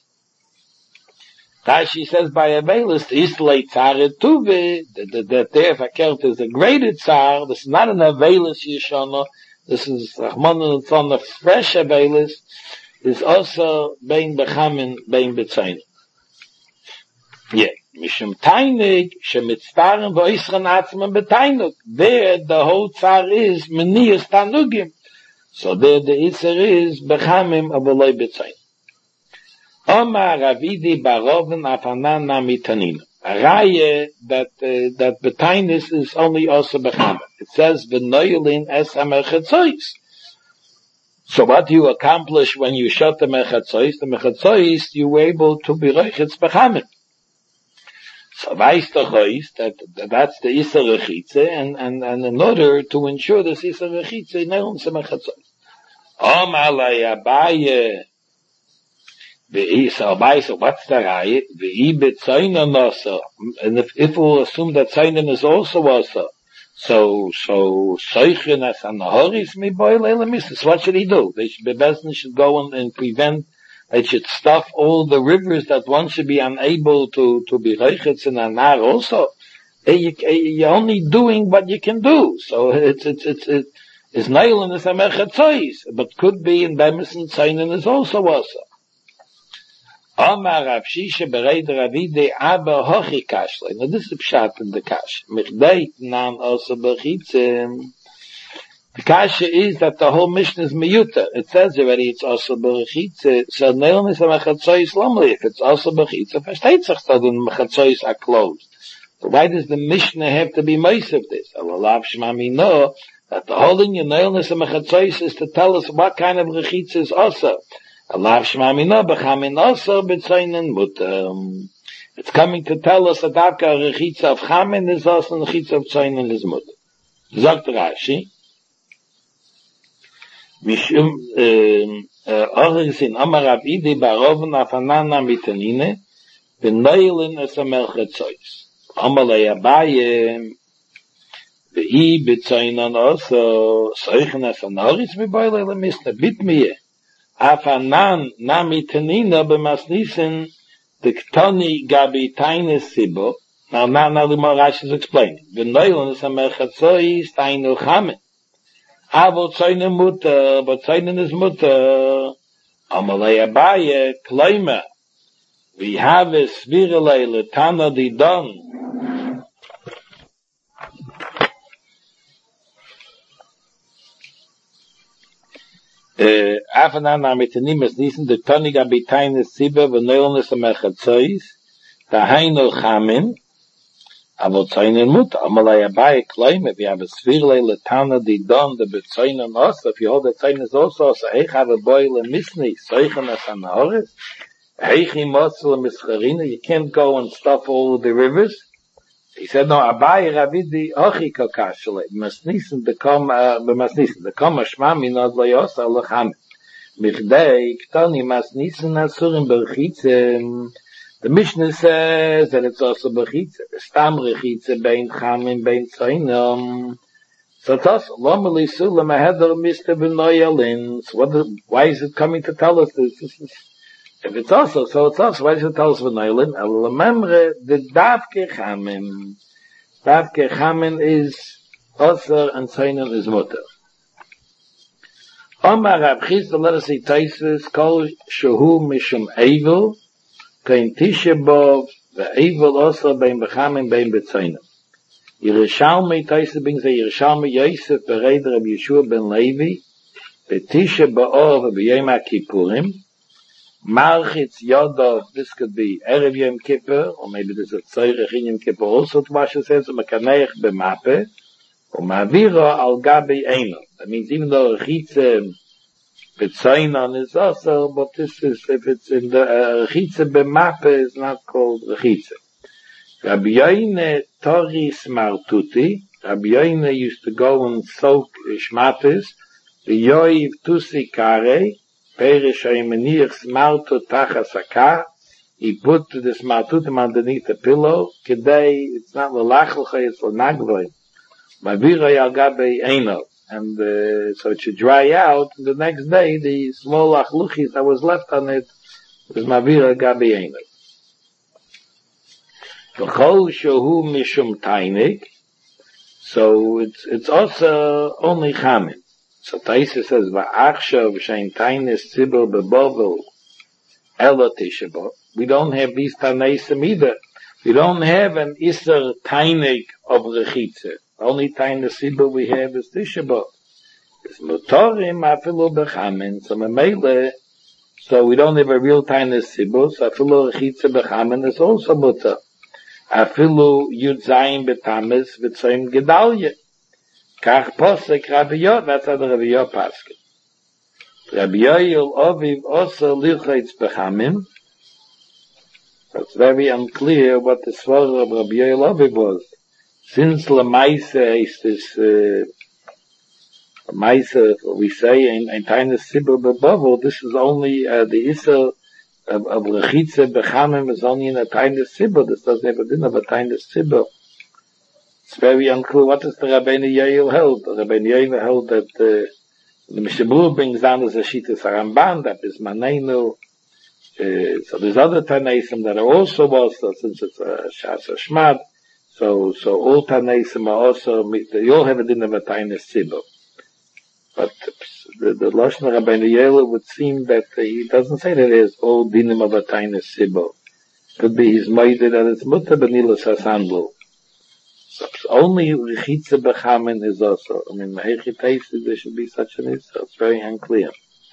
Rashi says by Avelis, Islay Tzare Tuve, that there Fakert is a graded Tzar. This is not an Avelis Yeshana. This is Rahman and son of fresh Avelis. Is also Bein Bechamin, Bein Betzayin. Yeah. Mishum Tainig, Shemitzvaren Voisran Atzman Betainig. There the whole Tzar is Meniyas Tanugim. So there the Isser is Bechamim Avoloi Betzayin. Omar Ravidi Baroven Afanan Namitanina. A raya that, uh, that Betainis is only also Bechamim. It says, V'noyulin es ha-merchatzois. So what you accomplish when you shot the merchatzois, the merchatzois, you were able to be roichetz Bechamim. So weiß doch is that, that that's the Isser Rechitze, and, and, and in order to ensure this Isser Rechitze, Neilon Semachatzois. Om alay Abaye, Ve'i, so Abaye, so what's the Raya? Ve'i betzaina nasa. And if, if we'll assume that Zainen is also also, so, so, Soichen as an Horis mi boil elamistis, what should he do? They should, Bebezdin should go and, and prevent, they should stuff all the rivers that one should be unable to, to be reichetz in an ar also. You, you're only doing what you can do. So it's, it's, it's, it's, Is Neilen is a Merchatzois, but could be in Bemesen Zainen is also also. Omar Rav Shisha bereid Ravide aber hochi kashle. Now this is pshat in the kash. Michdeit nan also bechitzim. The kash is that the whole mission is miyuta. It says already it's also bechitze. So Neilen is a Merchatzois lomli. If it's also bechitze, versteht sich that the Merchatzois are closed. So why does the Mishnah have to be most of this? Allah Shmami no. That the whole in your nailness of Mechatzois is to tell us what kind of rechitza is also. Allah Shmamina bechamin also betzainen mutter. It's coming to tell us that that rechitza of chamin is also and rechitza of tzainen is mutter. Sagt Rashi, Mishum, Oris in Amar Rav Idi baroven afanana mitanine, b'neilin es a Mechatzois. Amalei Abaye, Ve'i betzainen also, soichen as an Horis mi boile lemisne, bit mir. Afanan nami tenina b'masnisen the ktoni gabi taine sibo. Now, now, now the more Rashi is explaining. V'noilon is a merchatzois tainu chamen. Avo tzainen mutter, but tzainen is mutter. Amalei Abaye kleima. We have a svirelei letana didon. Afanan amitanim es nisen the toniga bitaine siba v'neilnes a merchatzois tahainu chamin avot tzainen mutter. Amalei Abaye claim if you have a svirle letana didon the betzainen also if you hold the tzainen is also so heich have a boil and misni soichen as an horis heichi mosel mischarina you can't go and stuff all the rivers. He said, no, Abaye Ravidi Ochi Kokashale, Masnisen become, uh, Masnisen, become a Shmami not Layosa Lacham. Michdei, Ktoni Masnisen Asurim Berchitze. The Mishnah says that it's also Berchitze. Stam Rechitze Bein Chamim Bein Tzainam. So it's also, Lomeli Sulam Aheder Mister Benoyalin. So what, why is it coming to tell us this? This is, if it's also, so it's also, why does it tell us V'noilin? Remember, the Davke Chamin. Davke Chamin is also, and Tzainen is mutter. Omar Rav Chisda, let us see Taisus, Kol Shehu Mishum Eivel, Kein Tishabov, the Eivel also, Bein Bechamin, Bein Betzainen. Yerushalmi, Taisus brings a Yerushalmi, Yosef, Bereid Rab Yeshua ben Levi, Betisha Ba'or, B'yom HaKippurim, Marchitz Yodov, this could be Erev Yom Kippur, or maybe there's a Tzoyrech in Yom Kippur also, to Masha says, Mekaneich B'mape, or Ma'avira al Gabi Eino. That means even though Rechitze B'tzainan is also, but this is, if it's in the, uh, Rechitze B'mape is not called Rechitze. Rabbi Yoine Tori Smartuti, Rabbi Yoine used to go and soak Shmatis, V'yoiv Tusi Karei, Perish Aymenich Smartu Tachasaka. He put the Smartutim underneath the pillow. Today it's not L'lachelcha, it's L'nagvoi. Mavira Yagabe Eino. And uh, so it should dry out. And the next day, the small achluchis that was left on it was Mavira Yagabe Eino. V'chol Shohu Mishum Tainik. So it's, it's also only Chamin. So Taisa says, Va'achshav shein tainis tzibur bebovel elo tishabot. We don't have these tanaisim either. We don't have an iser tainik of rechitze. Only tainis tzibur we have is tishabot. It's motorim afilu bechamin. So memele, so we don't have a real tainis tzibur. So afilu rechitze bechamin is also mutar. Afilu yudzayin betamis v'tzoyim gedalye. Kach posek Rabbi Yoel, that's how the Rabbi Yoel paskin. Rabbi Yoel Oviv also lichitz bechamim. It's very unclear what the svara of Rabbi Yoel Aviv was. Since Lamaisa is this, uh, Lamaisa, we say, in, in Tainus Sibur B'Bavel, this is only, uh, the Issa of, of Rechitze Bechamim is only in a Tainus Sibur. This doesn't have a din of a Tainus Sibur. It's very unclear. What does the Rabbeinu Yoel held? The Rabbeinu Yoel held that, uh, the Mishabur brings down as a Shittas Haramban, that is Maneinu. Uh, so there's other Tanaisim that are also also, since it's a Shas Shmad, so, so all Tanaisim are also, they all have a din of a Tainus Sibur. But the, the Lashon Rabbeinu Yoel would seem that uh, he doesn't say that there's all dinim of a Tainus Sibur. Could be his Maida that it's Mutter Benilas Hasanblu. So only Rechitze Bechamen is also, I mean, there should be such an issue, it's very unclear.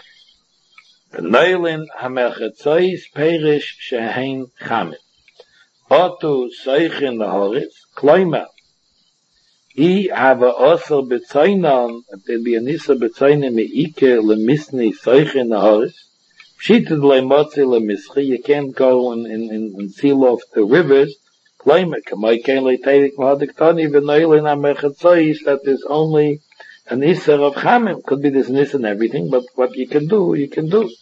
Neulin Hamerchetzois Perish Shehein Chamen. Otu Seichin Lahoris, Kloima. I have also Bezainan, there'll be an Issa Bezainan Meike Lemisni Seichin Lahoris. Pshited Leimotzi Lemischi, you can't go and, and, and, and seal off the rivers. Kloima, Kamai Kein Leiteirik Mahadiktani, V'Neulin Hamerchetzois, that is only an Issa of Chamen. Could be this an Issa and everything, but what you can do, you can do.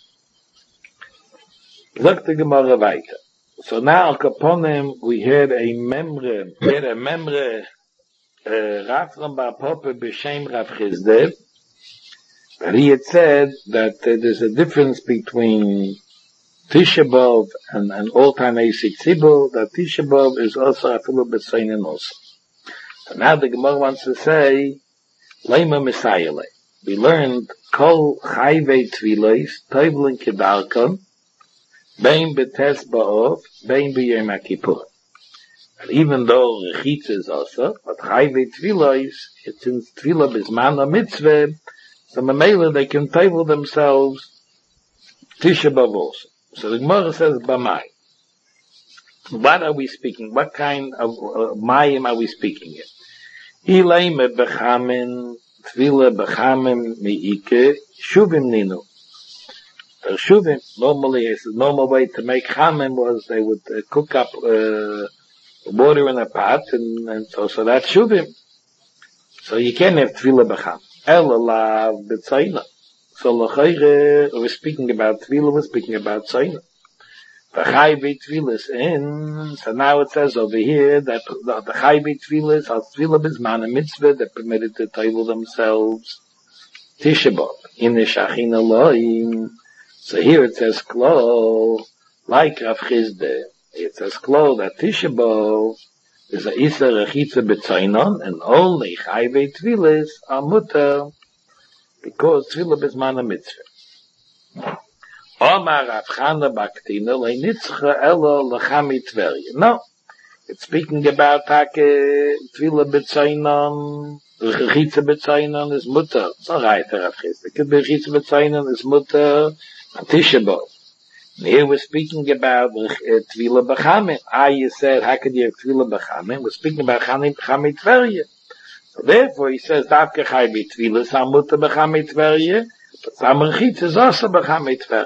Sagt the Gemara weiter. So now, Kaponim, we had a memre, we had a memre, uh, Rav Bar Pope B'Shem Rav Chizdev, and he had said that uh, there's a difference between Tisha B'Av and, and all time Eisik Tzibur, that Tisha B'Av is also a little bit Seinen also. So now the Gemara wants to say, Leima Misayele. We learned, Kol Chayvei Tvilois, Toivlin Kedarkon, Bein B'Tes Ba'ov, Bein B'Yom HaKippur. And even though Rechitz is also, but Chayvei Tvilois, since Tvila Bisman a Mitzvah, so Mamela they can table themselves Tisha B'Av also. So the Gemara says, B'mai. What are we speaking? What kind of uh, Mayim are we speaking in? Ileime B'Chamin, Tvila B'Chamin Mi'ike, Shuvim Ninu. The Shuvim, normally, it's the normal way to make Chamin was they would uh, cook up uh, water in a pot, and, and so, so that's Shuvim. So you can't have Tvila B'Chamin. Elala B'Tzayna. So L'chayre, we're speaking about Tvila, we're speaking about Tzayna. V'chayvei Tvilas in, so now it says over here that the, the Chayvei Tvilas are Tvila B'Zman a Mitzvah, they're permitted to table themselves Tisha B'Av in the Shachin Elohim. So here it says Klo, like Rav Chizde, it says Klo that Tisha B'Av is a Issa Rechitza B'Tzaynon, and only Chayvei Tvilas are Mutter, because Tvila B'Zman a Mitzvah. Omar Rav Chana Baktina leinitzcha elo lechami Tverya. No, it's speaking about Take Tvila B'Tzaynon, Rechitza B'Tzaynon is Mutter. It's not right, Rav Chizde. It could be Rechitza B'Tzaynon is Mutter and Tisha B'Av. And here we're speaking about Tvila B'Chamin. Ah, you said, how could you have Tvila B'Chamin? We're speaking about Chami Tverya. So therefore he says, Davke Chayvei Tvila is Mutter B'Chami Tverya, but Sam Rechitza is also B'Chami Tverya.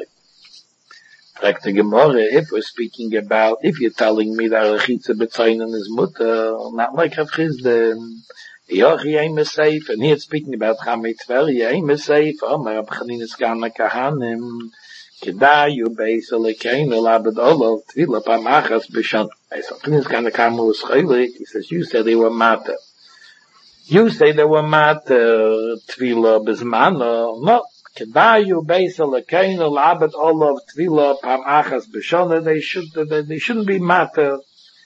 Like the Gemara, if we're speaking about, if you're telling me that Rechitza B'Tzaynon is Mutter, not like Rav Chizde, Yochi Ein Meseif, and here it's speaking about Chami Tverya, Ein Meseif, Omar Rab Chaninas Gana Kahanim, Kedayu Beis Elekeinu Labed Olov, Tvila Pamachas B'Shon. So Chaninas Gana Kahanim was Chaylik, he says, you said they were Matter. You say they were Matter, Tvila B'Zmano, no. Kedayu Beis Elekeinu Labed Olov Tvila Pamachas B'Shon, they should, they, they shouldn't be Matter.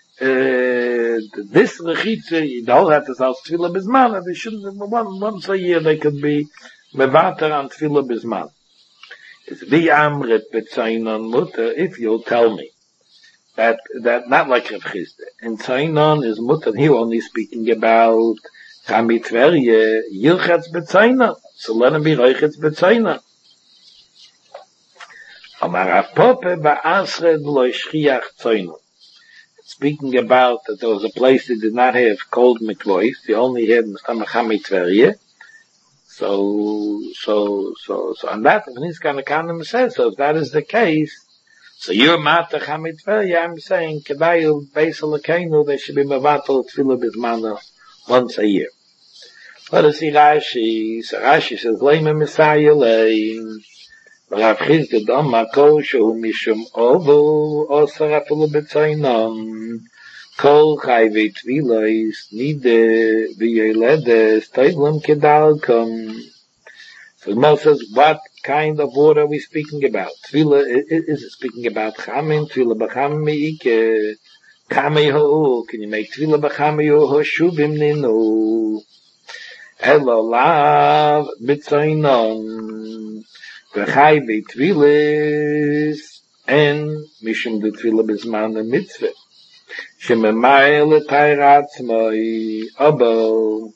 Uh, this Rechitza, you don't have to say Tvila B'Zman, they shouldn't, one, once a year they could be Mevater on Tvila B'Zman. It's the Amrit B'Tzaynon Mutter, if you'll tell me that, that, not like Rav Chizde, and Tzaynon is Mutter, here only speaking about Chami Tverya, Yilchatz B'Tzaynon, so let him be Reichetz B'Tzaynon. Amar Rav Pope Ba'asred Lo Shchiach Tzaynon. Speaking about that there was a place that did not have cold mikvois, they only had Chami Tverya. So, so, so, so, on that, Chaninas Gana Kahanim says, so if that is the case, So you're Mata Chamit Tveria, I'm saying, Kedayu, Beisel Keinu, they should be Mavatal Tefillah Bismana once a year. Let us see Rashi. So Rashi says, Leima Messiah Leim. Rav Chizda Dom Mako Shehu Mishum Ovu Osar Afilu B'Tzainon Kol Chayvei Tvilois Nide V'Yeledes Toivlam Kedalkom. So the Moshe says, what kind of water are we speaking about? Tvila, is it speaking about Chamin? Tvila B'Chamin Me'ike Chamei Ho'u. Can you make Tvila B'Chamei Ho'u Shuvim Ninu? Elo Lav B'Tzainon V'chai B'Tvilis En Mishum de Tvila B'Zman Mitzvah Shememai L'Tayra Atzmai Abo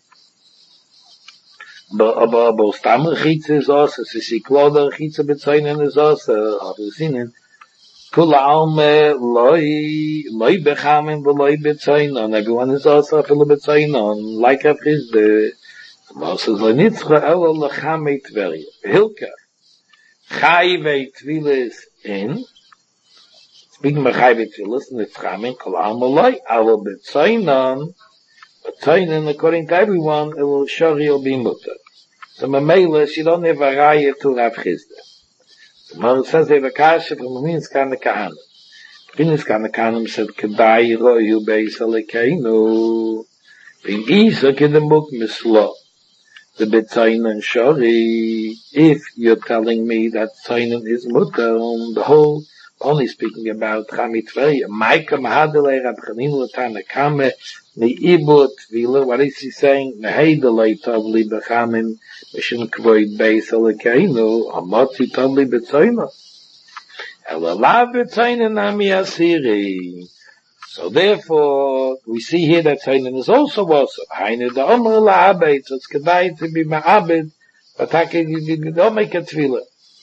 Aber aber Stamm Chitze is also, es ist die Kloder Chitze bezeichnen is also, aber wir sehen, Kula Alme Loi, Loi Bechamen, Loi Bezeichnen, everyone is also a Fila Bezeichnen, like a Chizde, Moses Lenitzcha Ela Lechame Tveria, Hilka, Chayve Tvilis in, speaking of Chayve Tvilis, Nitzchamen, Kula Alme Loi, Ela Bezeichnen, Bezeichnen, according to everyone, it will Shari will be mutter. So Mamela, she don't have a raya to Rav Chizda. The Mother says they have a kasha from Minas Kana Kahanim. Minas Kana Kahanim said, Kedai royu beis alekeinu. Bin Isa kedemuk mislo. The Betzainen Shari. If you're telling me that Tzainen is mutter, on the whole, only speaking about Chamit Tveria. Maika Mahadele Rab Chanina L'Tana Kame Ni'ibu Tvila. What is he saying? Nehedele Tovli B'Chamin Mishim Kvoid Beis Alekeinu Amotzi Tovli B'Tzoyna Elalav B'Tzoyna Nami Asiri. So therefore, we see here that Tzoyna is also also. Hainu da Omer La'abed. So it's Kedai to be Ma'abed. But you don't make a Tvila.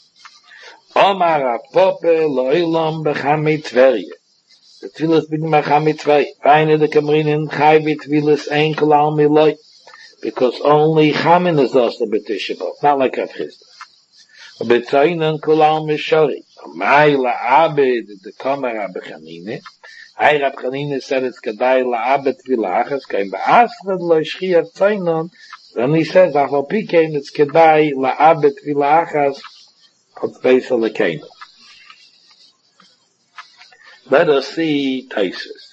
Omar Apope Lo'ilam B'Chamei Tveria. The Tvilas bin B'Chamei Tveria. Feine de Kamrinin Chayvi Tvilas Ein Kolal Miloi. Because only Chamin is also B'Tishabot. Not like Rav Chizda. B'Tzainen Kolal Mishori. Amai La'abed the Tomer Rab Chanine. Hay Rab Chanine said it's Kedai La'abed Tvilachas. Kain Ba'asred Lo Shchiyat Tzainon. Then he says, Achal Pikein it's Kedai La'abed Tvilachas. Let us see Taisus.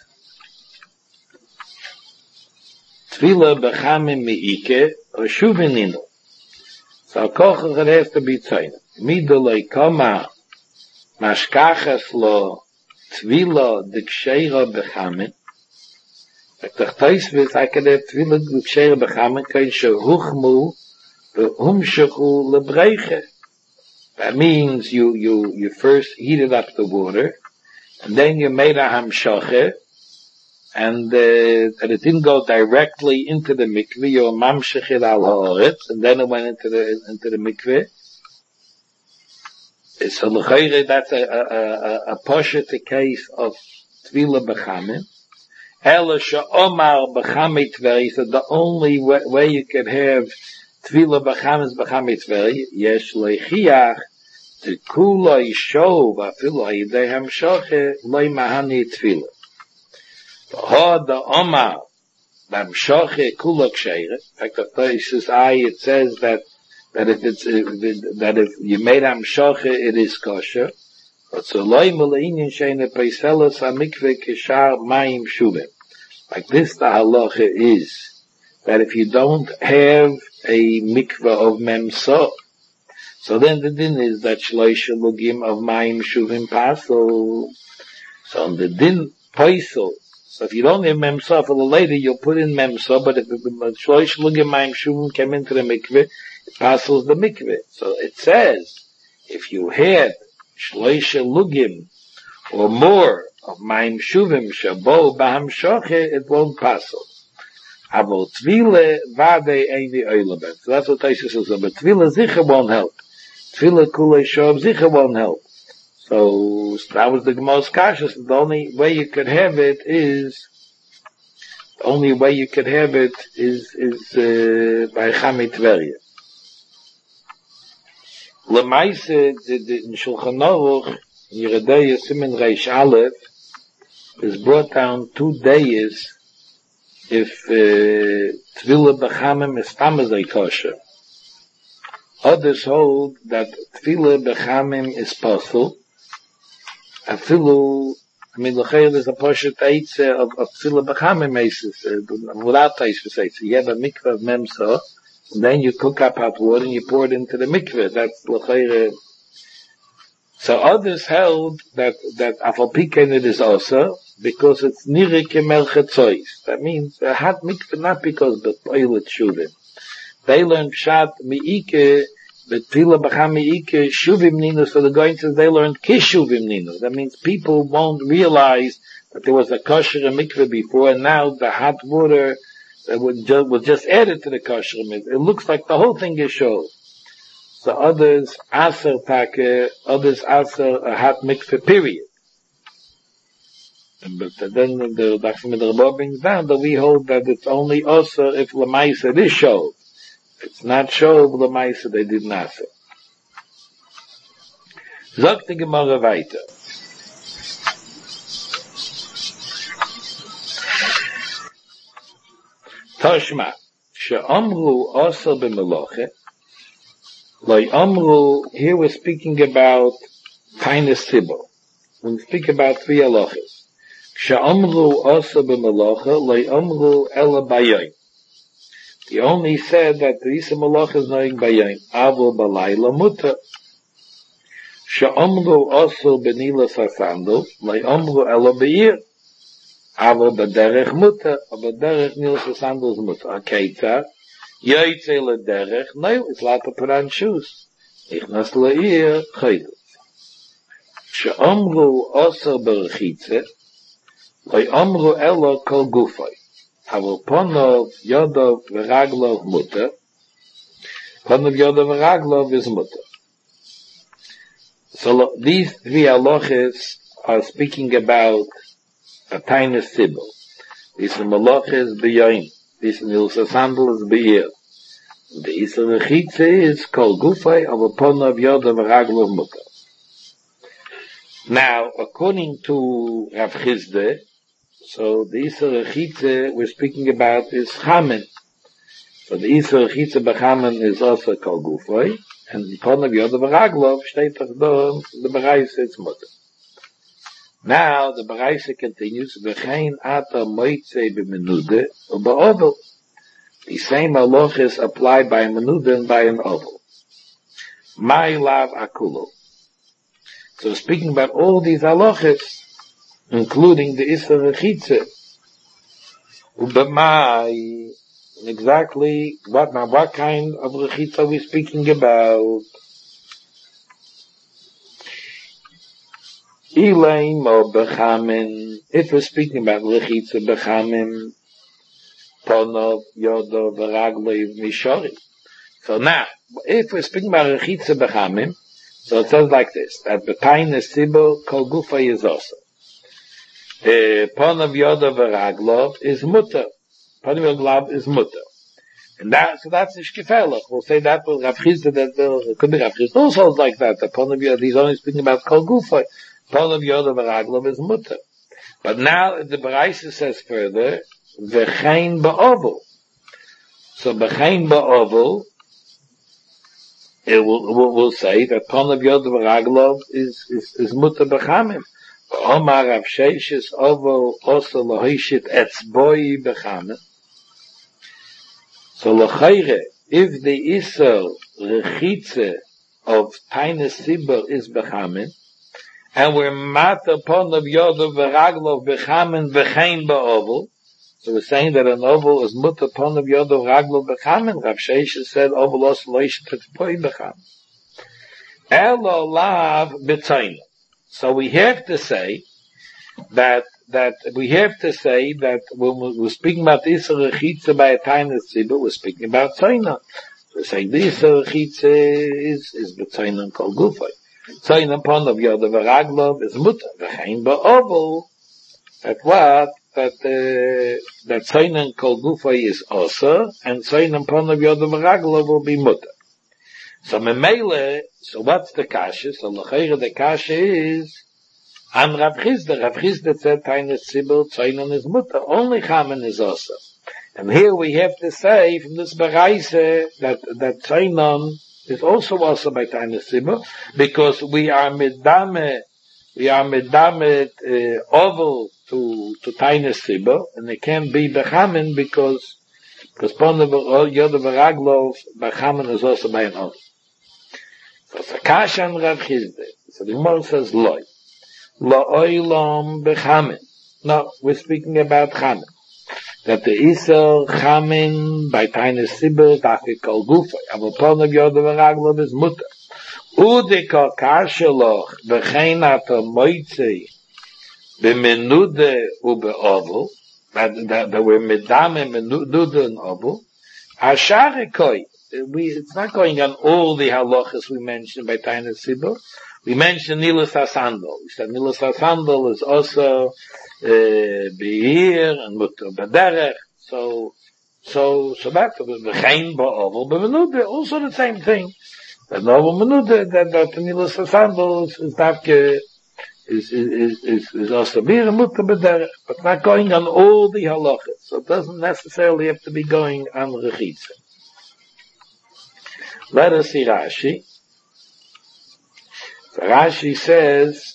Tvila B'Chamim Me'ike or Shuvininu. So Kochach it has to be Tzayin. Midolei Koma Mashkachas Lo Tvila D'Ksheira B'Chamim. Like Taisus, I can have Tvila D'Ksheira B'Chamim Kain Shehuchmu V'Humshechu L'Breiche. That means you, you, you first heated up the water, and then you made a hamshache, and, uh, and it didn't go directly into the mikveh, you mamshechit al ha'oretz, and then it went into the, into the mikveh. So l'chayre, that's a, a, a, a poshet case of tvila b'chamin. Ela she'omar b'chamei tveria, so the only way, way you could have Tvila B'Chamis B'Chamei Tveria, Yesh Leichiach, the Kula Yishov, Afilu Ha'idei Hamshoche, Lei Mahani Tvila. V'ho the Omar, B'Hamshoche Kula Ksheire, in fact, the Taisus I, it says that, that if it's, that if you made Hamshoche, it is kosher. But so Lei Meleinin Sheine Peiselas HaMikveh Kishar Mayim Shuvim. Like this, the halacha is, that if you don't have a mikveh of memsa, so then the din is that shloisha lugim of mayim shuvim pasel. So on the din paisel, so if you don't have memsa for the later, you'll put in memsa, but if shloisha lugim mayim shuvim came into the mikveh, it pasels the mikveh. So it says, if you had shloisha lugim or more of mayim shuvim shabo baham shoche, it won't pasel. Avol tvile vade eini oilabet. So that's what Taisus says. But tvile zicha won't help. Tvile kulei shov zicha won't help. So that was the most cautious. The only way you could have it is, the only way you could have it is, is, uh, by Chamei Tveria. Lemaise, in Shulchan Aruch, Yeridei Simen Reish Aleph is brought down two days if Tefillah B'Chamim is tamazay kosher. Others hold that Tefillah B'Chamim is possible. Afilu, I mean, l'chayr is a poshet eitze of Tefillah B'Chamim meses, without eitze eitze. You have a mikveh of memsa, and then you cook up hot water and you pour it into the mikveh. That's l'chayr. So others held that, that afal pikein it is also, because it's nirike melchetzois. That means a hot mikveh, not because the toilet shuvim. They learned pshat mi'ike, but tefillah b'cham mi'ike shuvim ninu, so the going says they learned kishuvim ninu. That means people won't realize that there was a kosher mikveh before, and now the hot water uh, was, just, was just added to the kosher mikveh. It looks like the whole thing is shov. So others aser take, others aser a hot mikveh period. But then the Doctor Midrash brings down that we hold that it's only aser if l'maisa it is shov. It's not shov l'maisa they did not say. Sagt die Gemara weiter. Toshma, she'amru aser b'meloche. Like Amru, here we're speaking about Tainus Tibor. We speak about three halachas. K'sha'amru asa b'malacha, like Amru ela bayoin. He only said that the Isa malacha is knowing bayoin. Avol balayla muta. K'sha'amru asa b'nila sasandal, like Amru ela b'yir. Avol b'derech muta, b'derech nila sasandal is muta. Akeita. Yoytze lederech, no, it's like to put on shoes. Ichnas le'ir, chaydet. She'omru oser berechitze, le'omru elo kol gufay. Aval ponov, yodov, v'raglov mutter. Ponov, yodov, v'raglov is mutter. So these three halachas are speaking about a tiny symbol. These are malachas b'yoyin. This Nilsa sandal is be'ir. The Isa Rechitze is called Gufay of a pon of Yod of Raglo of Mutter. Now, according to Rav Chizde, so the Isa Rechitze we're speaking about is Chamen. So the Isa Rechitze b'Chamen is also called Gufay, and the pon of Yod of Raglo steht doch the Bereise it's Mutter. Now, the Bereise continues, V'chein ata moitze b'menude, u'ba'ovel. The same halachas apply by a menude and by an oval. My lav akulo. So speaking about all these halachas, including the Issa Rechitze, u'ba'mai, exactly, what, now what kind of Rechitze are we speaking about? Ilaim or Bechamin, if we're speaking about Lechitza Bechamin, Ponov, Yodov, Raglev, Mishori. So now, if we're speaking about Lechitza Bechamin, so it says like this, that B'tain Nesibo, Kol Gufa is also. Ponov, Yodov, Raglev is Mutter. Ponov, Yodov is Mutter. And that, so that's Ish Kefelach. We'll say that with Rav Chizda, that uh, could be Rav Chizda also like that, that Ponov, Yodov, he's only speaking about Kol Gufa. Pon of Yod of Raglav is mutter. But now the Bereise says further, V'chein ba'ovel. So V'chein ba'ovel, it will, will, will say that Pon of Yod of Raglav is, is, is mutter b'chamim. Omar Rav Sheishis ovel osa lohishit etzboi b'chamim. So l'chayre, if the Isser Rechitze of Tainus Sibur is b'chamim, and we're mat upon the Yod of Raglav b'chamen v'chein ba'ovel. So we're saying that an oval is mut upon the Yod of Raglav b'chamen. Rav Sheisha said oval also loish t'tpoi b'chamen. Elo lav b'tzayin. So we have to say that, that, we have to say that when we're speaking about the Isser Rechitze by a Tainus Tzibur, we're speaking about Tzayna. We're saying the Isser Rechitze is, is b'tzayin called Gufay. Zayin upon of Yod of Raglav is mutter. V'chein ba'ovel. That what? That, uh, that Zayin called Gufay is also, and Zayin upon of Yod of Raglav will be mutter. So memele, so what's the kasha? So l'chayre the kasha is, An Rav Chisda, Rav Chisda said, Tainus Sibel, Tzainon is mutter, only Chamen is also. And here we have to say, from this Bereise, that, that Tzainon is also also by Tainus Sibel, because we are medame, we are medame, uh, oval to, to Tainus Sibel, and it can't be Bechamen because, because Pona Yoda Veraglov, Bechamen is also by an oval. So it's a Kasha and Rav Chisda. So the Gemara says, Loi. La'olam bechamen. No, we're speaking about chamen. That the Isel chamen by Tainus Sibel tachi kol gufay. Aval ponav yodav v'raglav is mutter. Udika kasheloch v'chein ata moitzei b'menude u'be'ovel. That, that, that we're medame menude and ovel. Asharikoi. We, it's not going on all the halachas we mentioned by Tainus Sibel. We mentioned Nilas HaSandal. We said Nilas HaSandal is also uh, Be'ir and Mutter B'derech. So, so, so that was V'chein Ba'ovel B'menude, also the same thing. But Novel Menude, that, that Nilas HaSandal is, is Davke, is, is, is, is also Be'ir and Mutter B'derech. But not going on all the halachas. So it doesn't necessarily have to be going on Rechitza. Let us see Rashi. Rashi says,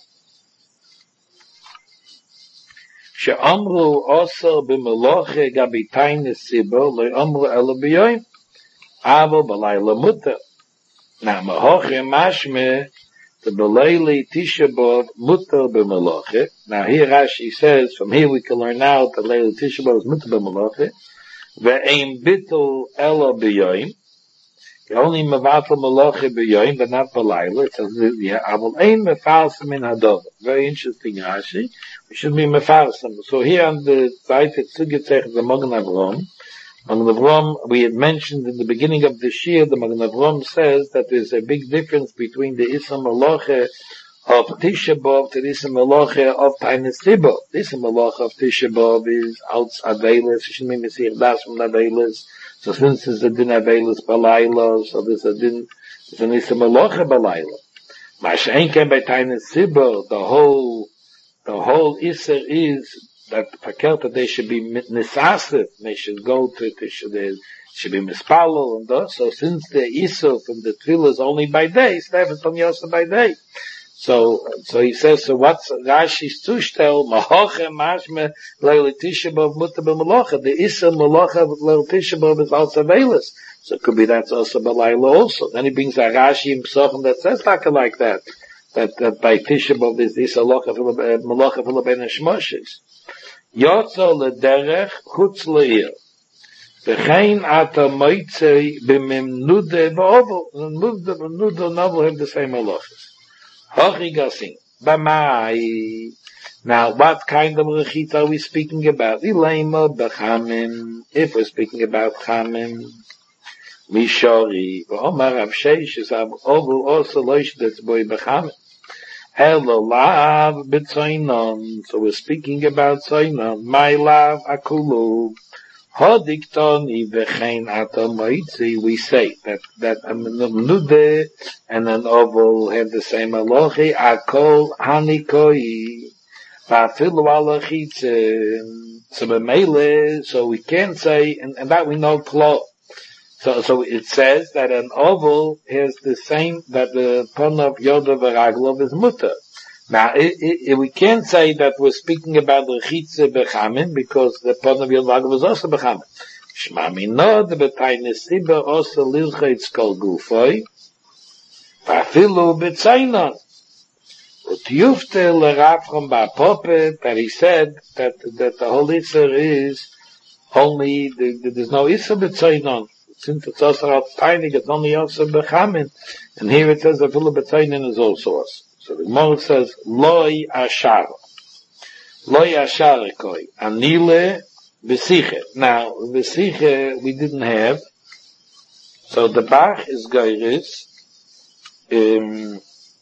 she'amru osir b'meloche gabi Tainus Sibel le'amru ela b'yoyim, aval b'layla mutter. Now, mehoche mashme, the b'layli Tisha B'Av mutter b'meloche. Now, here Rashi says, from here we can learn out that Layli Tisha B'Av is mutter b'meloche, ve'ein bitul ela b'yoyim, only mevatel meloche b'yoyim, but not b'layla. It says, yeah, aval ein mefarsim in hadov. Very interesting, Rashi. We should be mefarsim. So here on the site, it's Sugitzech, the Magen Avram. Magen Avram, we had mentioned in the beginning of the Shir, the Magen Avram says that there's a big difference between the Issa Meloche of Tisha B'Av to the Issa Meloche of Tainus Sibel. The Issa Meloche of Tisha B'Av is out Avelis. You should be Mesir Das from Avelis. So since there's a din Avelis Balayla, so there's a din, there's an Issa Meloche Balayla. Masha'en came by Tainus Sibel, the whole, the whole Issa is that Pakelta, they should be Nisasif, they should go to, they should, they should be Mispalo and thus. So since the Issa from the Tefillah is only by day, it's never from Yosa by day. So, so he says, so what's Rashi's Tushtel, Mahoche, Mashme, Leil Tisha B'Av, Mutter B'Melocha. The Issa Melocha, Leil Tisha B'Av is also Velas. So it could be that's also B'Layla also. Then he brings a Rashi in Psochim that says like, like that. That, that by Tisha B'Av is Issa Melocha for Ben Shmoshes. Yotzo L'derech, Chutz L'ir. V'chein ata moitzei b'memnude b'ovel. Memnude and ovel have the same halachas. Hochigasin, Bamai. Now, what kind of rechita are we speaking about? Ilema b'chamin. If we're speaking about chamin, mishori. V'omar Rav Sheish is ovel also loish that's boy b'chamin. Hello, lav b'tzoinon. So we're speaking about tzoinon. My lav akulu. Hodiktoni v'chein ata moitzi, we say that, that a menude and an oval have the same alochi, akol hanikoi, v'afilu alachitze, so b'meile, so we can't say, and, and that we know klo. So, so it says that an oval has the same, that the pon of yoda v'raglov is mutter. Now, it, it, we can't say that we're speaking about the Rechitze Bechamin, because the Pon of Yod was also Bechamin. Shma minod b'Tainus Sibel also lilchetz kol gufoi, v'afilu b'tzainon. Utiyufte l'Rav from Ba'Pope, that he said that, that the whole Isser is only, the, the, there's no Isser b'tzainon. Since it's also out tiny, it's only also Bechamin. And here it says afilu b'tzainon is also us. So the Gemara says, Loi ashar. Loi ashar koi. Anile b'siche. Now, b'siche we didn't have. So the Bach is Geiris. Um,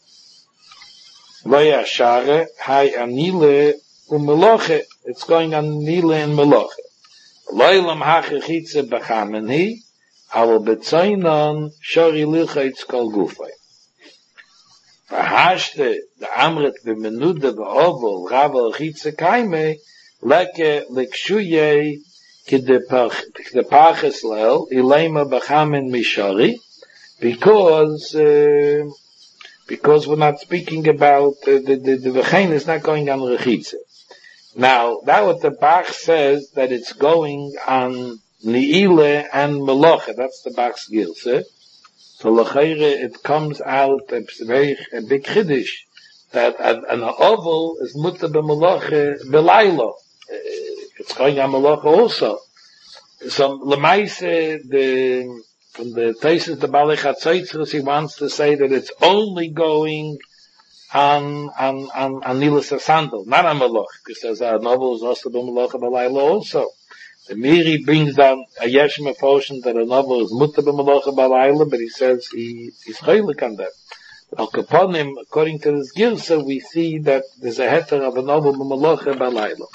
Loi ashar. Hai anile u'meloche. It's going on anile and meloche. Loi lam hachechitze b'chameni. Our Betzainon Shari Lichaitz Kol Gufay. Verhashte the Amrit B'Menuda B'Ovel Ravel Chitze Kaime Leke Likshuye K'Depaches Lel Ilema B'Chamen Mishari, because uh, because we're not speaking about uh, the the the V'chein is not going on Rechitze. Now that what the Bach says, that it's going on Ni'ile and Meloche. That's the Bach's Gilse. So L'cheire, it comes out a, very, a big chiddush that an oval is mutter b'Meloche b'Laylo. It's going on Meloche also. So L'maise, the from the Teisus the Balei Chatzaitzres, he wants to say that it's only going on on on on Nilas Sandal, not on Meloche, because there's a novel is also b'Meloche b'Laylo also. The Miri brings down a Yeshima portion that a novel is mutter b'Meloche b'Laylo, but he says he he's chaylik on that. Al Kaponim, according to this Gilsa, we see that there's a heter of a novel b'Meloche b'Laylo.